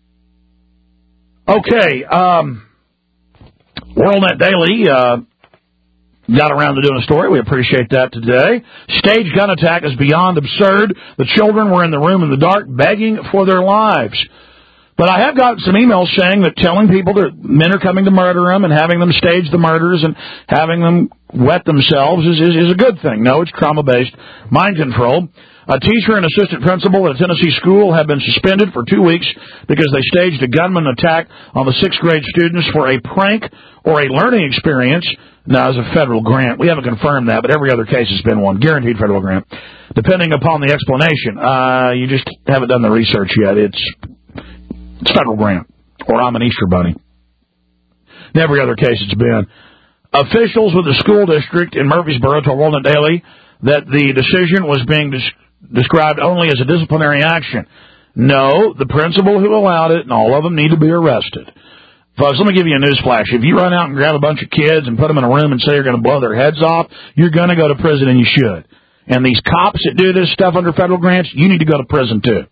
Okay, um... WorldNet Daily uh, got around to doing a story. We appreciate that today. Stage gun attack is beyond absurd. The children were in the room in the dark begging for their lives. But I have got some emails saying that telling people that men are coming to murder them and having them stage the murders and having them wet themselves is, is, is a good thing. No, it's trauma-based mind control. A teacher and assistant principal at a Tennessee school have been suspended for two weeks because they staged a gunman attack on the sixth grade students for a prank or a learning experience. Now, as a federal grant, we haven't confirmed that, but every other case has been one. Guaranteed federal grant. Depending upon the explanation, uh, you just haven't done the research yet. It's, it's federal grant, or I'm an Easter bunny. In every other case it's been. Officials with the school district in Murfreesboro told WorldNet Daily that the decision was being dis- described only as a disciplinary action. No, the principal who allowed it, and all of them need to be arrested. Folks, let me give you a news flash. If you run out and grab a bunch of kids and put them in a room and say you're going to blow their heads off, you're going to go to prison, and you should. And these cops that do this stuff under federal grants, you need to go to prison too.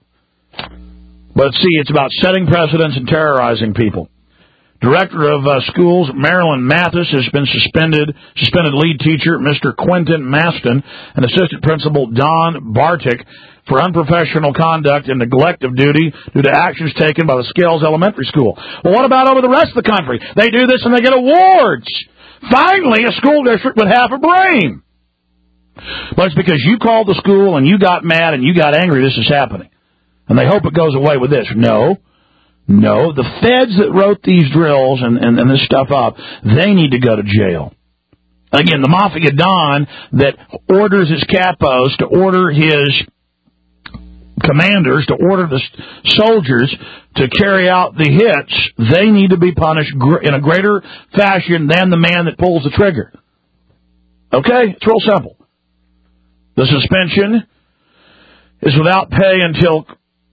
But see, it's about setting precedents and terrorizing people. Director of uh, Schools, Marilyn Mathis, has been suspended. Suspended lead teacher, Mister Quentin Maston, and assistant principal, Don Bartik, for unprofessional conduct and neglect of duty due to actions taken by the Scales Elementary School. Well, what about over the rest of the country? They do this and they get awards. Finally, a school district with half a brain. But it's because you called the school and you got mad and you got angry this is happening. And they hope it goes away with this. No. No, the feds that wrote these drills and, and, and this stuff up, they need to go to jail. Again, the Mafia Don that orders his capos to order his commanders, to order the soldiers to carry out the hits, they need to be punished in a greater fashion than the man that pulls the trigger. Okay? It's real simple. The suspension is without pay until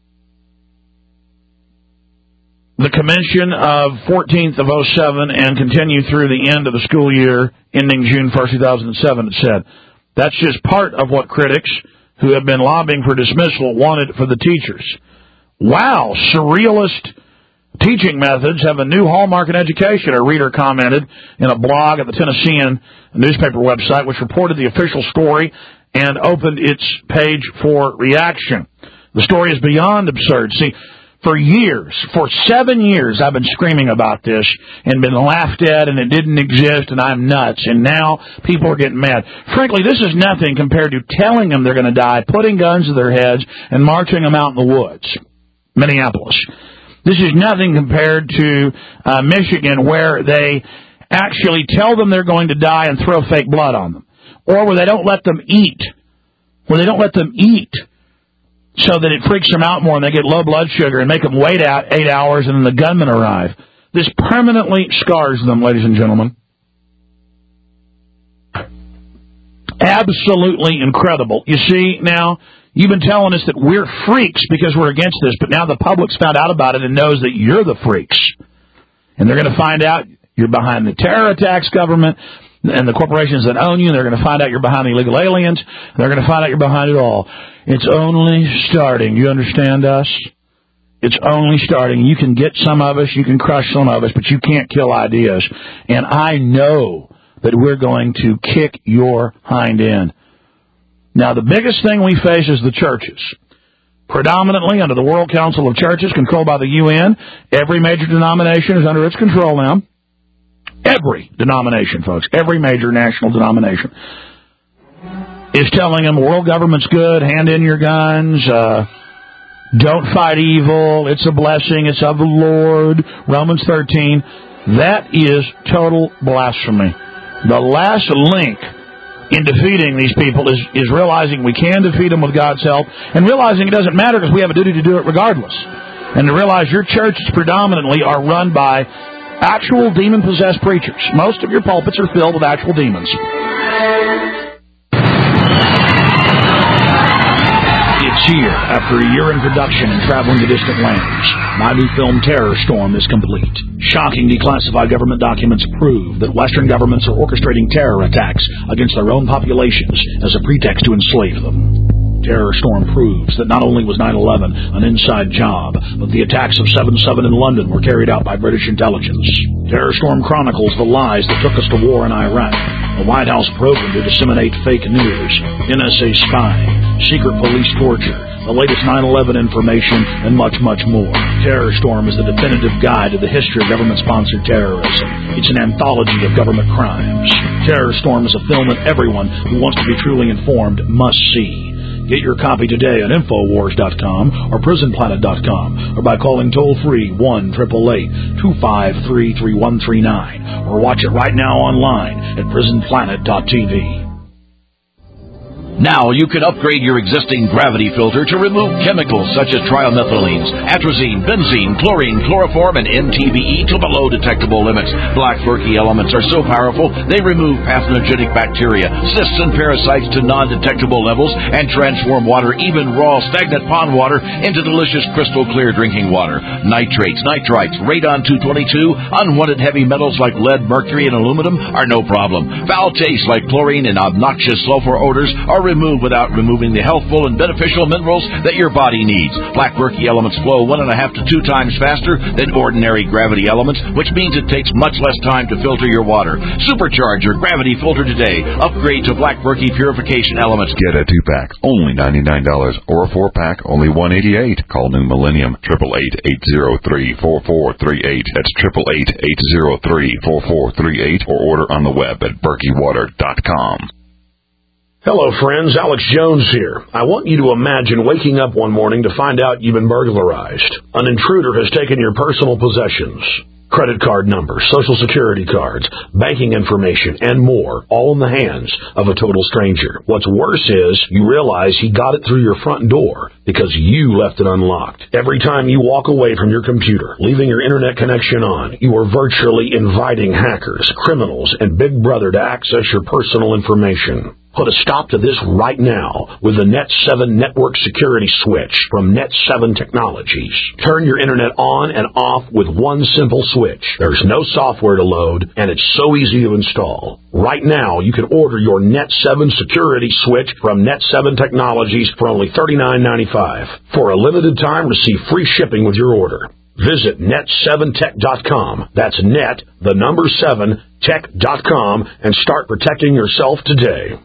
the commencement of fourteenth of oh seven and continue through the end of the school year ending June first, two thousand seven, it said. That's just part of what critics who have been lobbying for dismissal wanted for the teachers. Wow, surrealist teaching methods have a new hallmark in education, a reader commented in a blog at the Tennessean newspaper website, which reported the official story and opened its page for reaction. The story is beyond absurd. See, for years, for seven years, I've been screaming about this and been laughed at, and it didn't exist, and I'm nuts. And now people are getting mad. Frankly, this is nothing compared to telling them they're going to die, putting guns to their heads, and marching them out in the woods. Minneapolis. This is nothing compared to uh, Michigan, where they actually tell them they're going to die and throw fake blood on them, or where they don't let them eat where they don't let them eat so that it freaks them out more and they get low blood sugar and make them wait out eight hours and then the gunmen arrive. This permanently scars them, ladies and gentlemen. Absolutely incredible. You see, now, you've been telling us that we're freaks because we're against this, but now the public's found out about it and knows that you're the freaks. And they're going to find out you're behind the terror attacks government and the corporations that own you, and they're going to find out you're behind the illegal aliens, and they're going to find out you're behind it all. It's only starting. You understand us? It's only starting. You can get some of us, you can crush some of us, but you can't kill ideas. And I know that we're going to kick your hind end. Now, the biggest thing we face is the churches. Predominantly under the World Council of Churches, controlled by the U N, every major denomination is under its control now. Every denomination, folks, every major national denomination is telling them world government's good, hand in your guns, uh, don't fight evil, it's a blessing, it's of the Lord, Romans thirteen. That is total blasphemy. The last link in defeating these people is, is realizing we can defeat them with God's help and realizing it doesn't matter because we have a duty to do it regardless. And to realize your churches predominantly are run by actual demon-possessed preachers. Most of your pulpits are filled with actual demons. It's here, after a year in production and traveling to distant lands. My new film, Terror Storm, is complete. Shocking declassified government documents prove that Western governments are orchestrating terror attacks against their own populations as a pretext to enslave them. Terror Storm proves that not only was nine eleven an inside job, but the attacks of seven seven in London were carried out by British intelligence. Terror Storm chronicles the lies that took us to war in Iraq, the White House program to disseminate fake news, N S A spying, secret police torture, the latest nine eleven information, and much, much more. Terror Storm is the definitive guide to the history of government-sponsored terrorism. It's an anthology of government crimes. Terror Storm is a film that everyone who wants to be truly informed must see. Get your copy today at Infowars dot com or Prison Planet dot com or by calling toll-free one eight eight eight, two five three, three one three nine or watch it right now online at Prison Planet dot T V. Now you can upgrade your existing gravity filter to remove chemicals such as trimethylenes, atrazine, benzene, chlorine, chloroform, and N T B E to below detectable limits. Black Berkey elements are so powerful they remove pathogenic bacteria, cysts, and parasites to non-detectable levels and transform water, even raw stagnant pond water, into delicious crystal clear drinking water. Nitrates, nitrites, radon two twenty-two, unwanted heavy metals like lead, mercury, and aluminum are no problem. Foul tastes like chlorine and obnoxious sulfur odors are removed without removing the healthful and beneficial minerals that your body needs. Black Berkey elements flow one and a half to two times faster than ordinary gravity elements, which means it takes much less time to filter your water. Supercharge your gravity filter today. Upgrade to Black Berkey purification elements. Get a two-pack, only ninety-nine dollars, or a four-pack, only one hundred eighty-eight dollars. Call New Millennium, eight eight eight, eight zero three, four four three eight. That's eight eight eight, eight zero three, four four three eight, or order on the web at berkey water dot com. Hello, friends. Alex Jones here. I want you to imagine waking up one morning to find out you've been burglarized. An intruder has taken your personal possessions. Credit card numbers, social security cards, banking information, and more, all in the hands of a total stranger. What's worse is you realize he got it through your front door because you left it unlocked. Every time you walk away from your computer, leaving your internet connection on, you are virtually inviting hackers, criminals, and Big Brother to access your personal information. Put a stop to this right now with the Net seven Network Security Switch from Net seven Technologies. Turn your internet on and off with one simple switch. There's no software to load, and it's so easy to install. Right now, you can order your Net seven Security Switch from Net seven Technologies for only thirty-nine ninety-five. For a limited time, receive free shipping with your order. Visit net seven tech dot com. That's net, the number seven, tech dot com, and start protecting yourself today.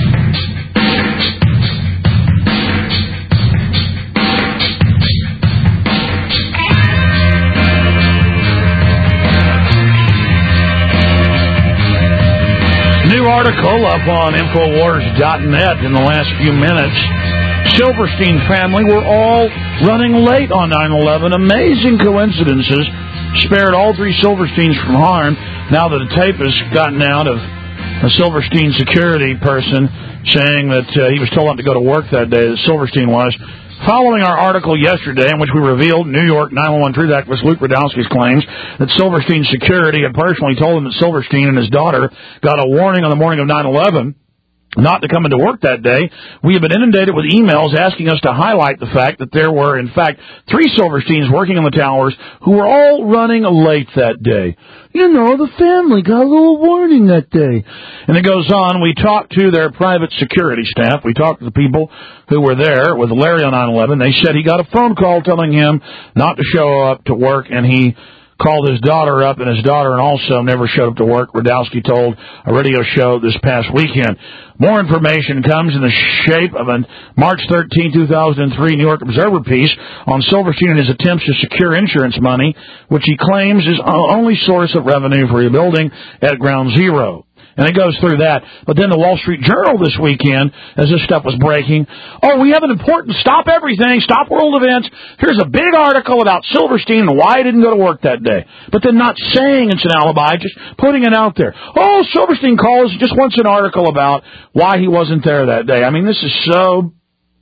New article up on Infowars dot net in the last few minutes. Silverstein family were all running late on nine eleven. Amazing coincidences spared all three Silversteins from harm. Now that a tape has gotten out of a Silverstein security person saying that uh, he was told not to go to work that day, that Silverstein was. Following our article yesterday in which we revealed New York nine one one truth activist Luke Rudowski's claims that Silverstein's security had personally told him that Silverstein and his daughter got a warning on the morning of nine eleven not to come into work that day, we have been inundated with emails asking us to highlight the fact that there were, in fact, three Silversteins working in the towers who were all running late that day. You know, the family got a little warning that day. And it goes on, we talked to their private security staff. We talked to the people who were there with Larry on nine eleven. They said he got a phone call telling him not to show up to work, and he called his daughter up, and his daughter and also never showed up to work, Rudowski told a radio show this past weekend. More information comes in the shape of a March thirteenth, two thousand three New York Observer piece on Silverstein and his attempts to secure insurance money, which he claims is the only source of revenue for rebuilding at Ground Zero. And it goes through that. But then the Wall Street Journal this weekend, as this stuff was breaking, oh, we have an important stop everything, stop world events. Here's a big article about Silverstein and why he didn't go to work that day. But then not saying it's an alibi, just putting it out there. Oh, Silverstein calls, just wants an article about why he wasn't there that day. I mean, this is so...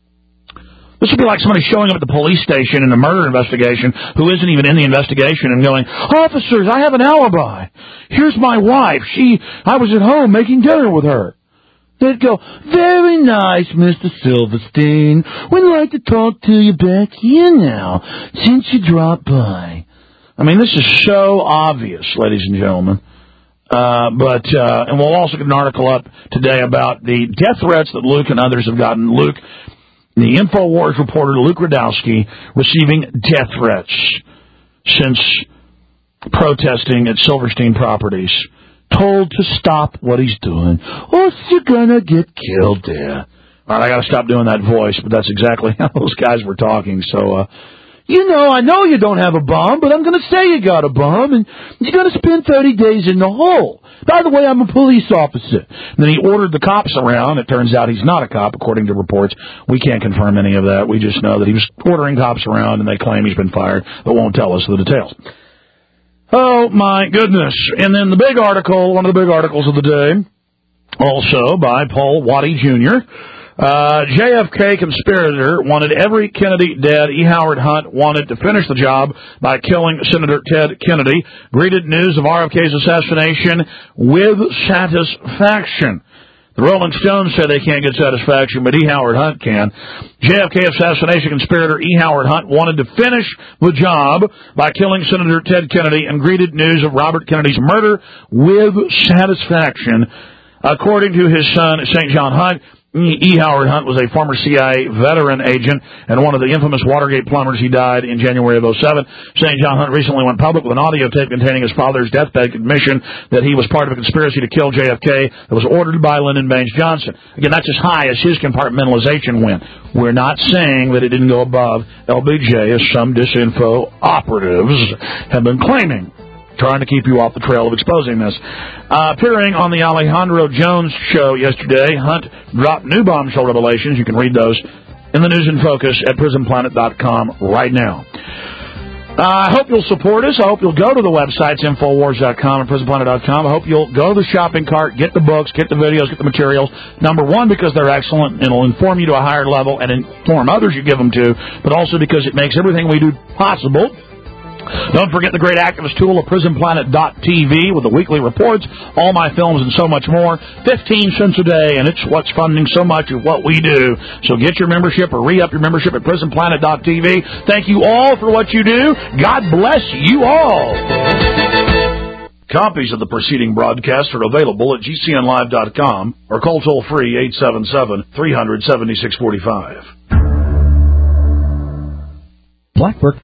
This would be like somebody showing up at the police station in a murder investigation who isn't even in the investigation and going, officers, I have an alibi. Here's my wife. She, I was at home making dinner with her. They'd go, very nice, Mister Silverstein. We'd like to talk to you back here now, since you dropped by. I mean, this is so obvious, ladies and gentlemen. Uh, but, uh, and we'll also get an article up today about the death threats that Luke and others have gotten. Luke, the InfoWars reporter Luke Rudowski, receiving death threats since protesting at Silverstein Properties. Told to stop what he's doing, or you're gonna get killed there. All right, I gotta stop doing that voice, but that's exactly how those guys were talking. So, uh, you know, I know you don't have a bomb, but I'm gonna say you got a bomb, and you're gonna spend thirty days in the hole. By the way, I'm a police officer. And then he ordered the cops around. It turns out he's not a cop, according to reports. We can't confirm any of that. We just know that he was ordering cops around, and they claim he's been fired, but won't tell us the details. Oh, my goodness. And then the big article, one of the big articles of the day, also by Paul Waddy Junior Uh, J F K conspirator wanted every Kennedy dead. E. Howard Hunt wanted to finish the job by killing Senator Ted Kennedy. Greeted news of R F K's assassination with satisfaction. The Rolling Stones said they can't get satisfaction, but E. Howard Hunt can. J F K assassination conspirator E. Howard Hunt wanted to finish the job by killing Senator Ted Kennedy and greeted news of Robert Kennedy's murder with satisfaction. According to his son, Saint John Hunt, E. Howard Hunt was a former C I A veteran agent and one of the infamous Watergate plumbers. He died in January of oh seven. Saint John Hunt recently went public with an audio tape containing his father's deathbed admission that he was part of a conspiracy to kill J F K that was ordered by Lyndon Baines Johnson. Again, that's as high as his compartmentalization went. We're not saying that it didn't go above L B J, as some disinfo operatives have been claiming, trying to keep you off the trail of exposing this. Uh, appearing on the Alejandro Jones show yesterday, Hunt dropped new bombshell revelations. You can read those in the News in Focus at prison planet dot com right now. Uh, I hope you'll support us. I hope you'll go to the websites, infowars dot com and prison planet dot com. I hope you'll go to the shopping cart, get the books, get the videos, get the materials. Number one, because they're excellent and it'll inform you to a higher level and inform others you give them to, but also because it makes everything we do possible. Don't forget the great activist tool of prison planet dot t v with the weekly reports, all my films, and so much more. fifteen cents a day, and it's what's funding so much of what we do. So get your membership or re-up your membership at prison planet dot t v. Thank you all for what you do. God bless you all. Copies of the preceding broadcast are available at g c n live dot com or call toll-free eight seven seven, three hundred, seventy-six forty-five. Blackbird.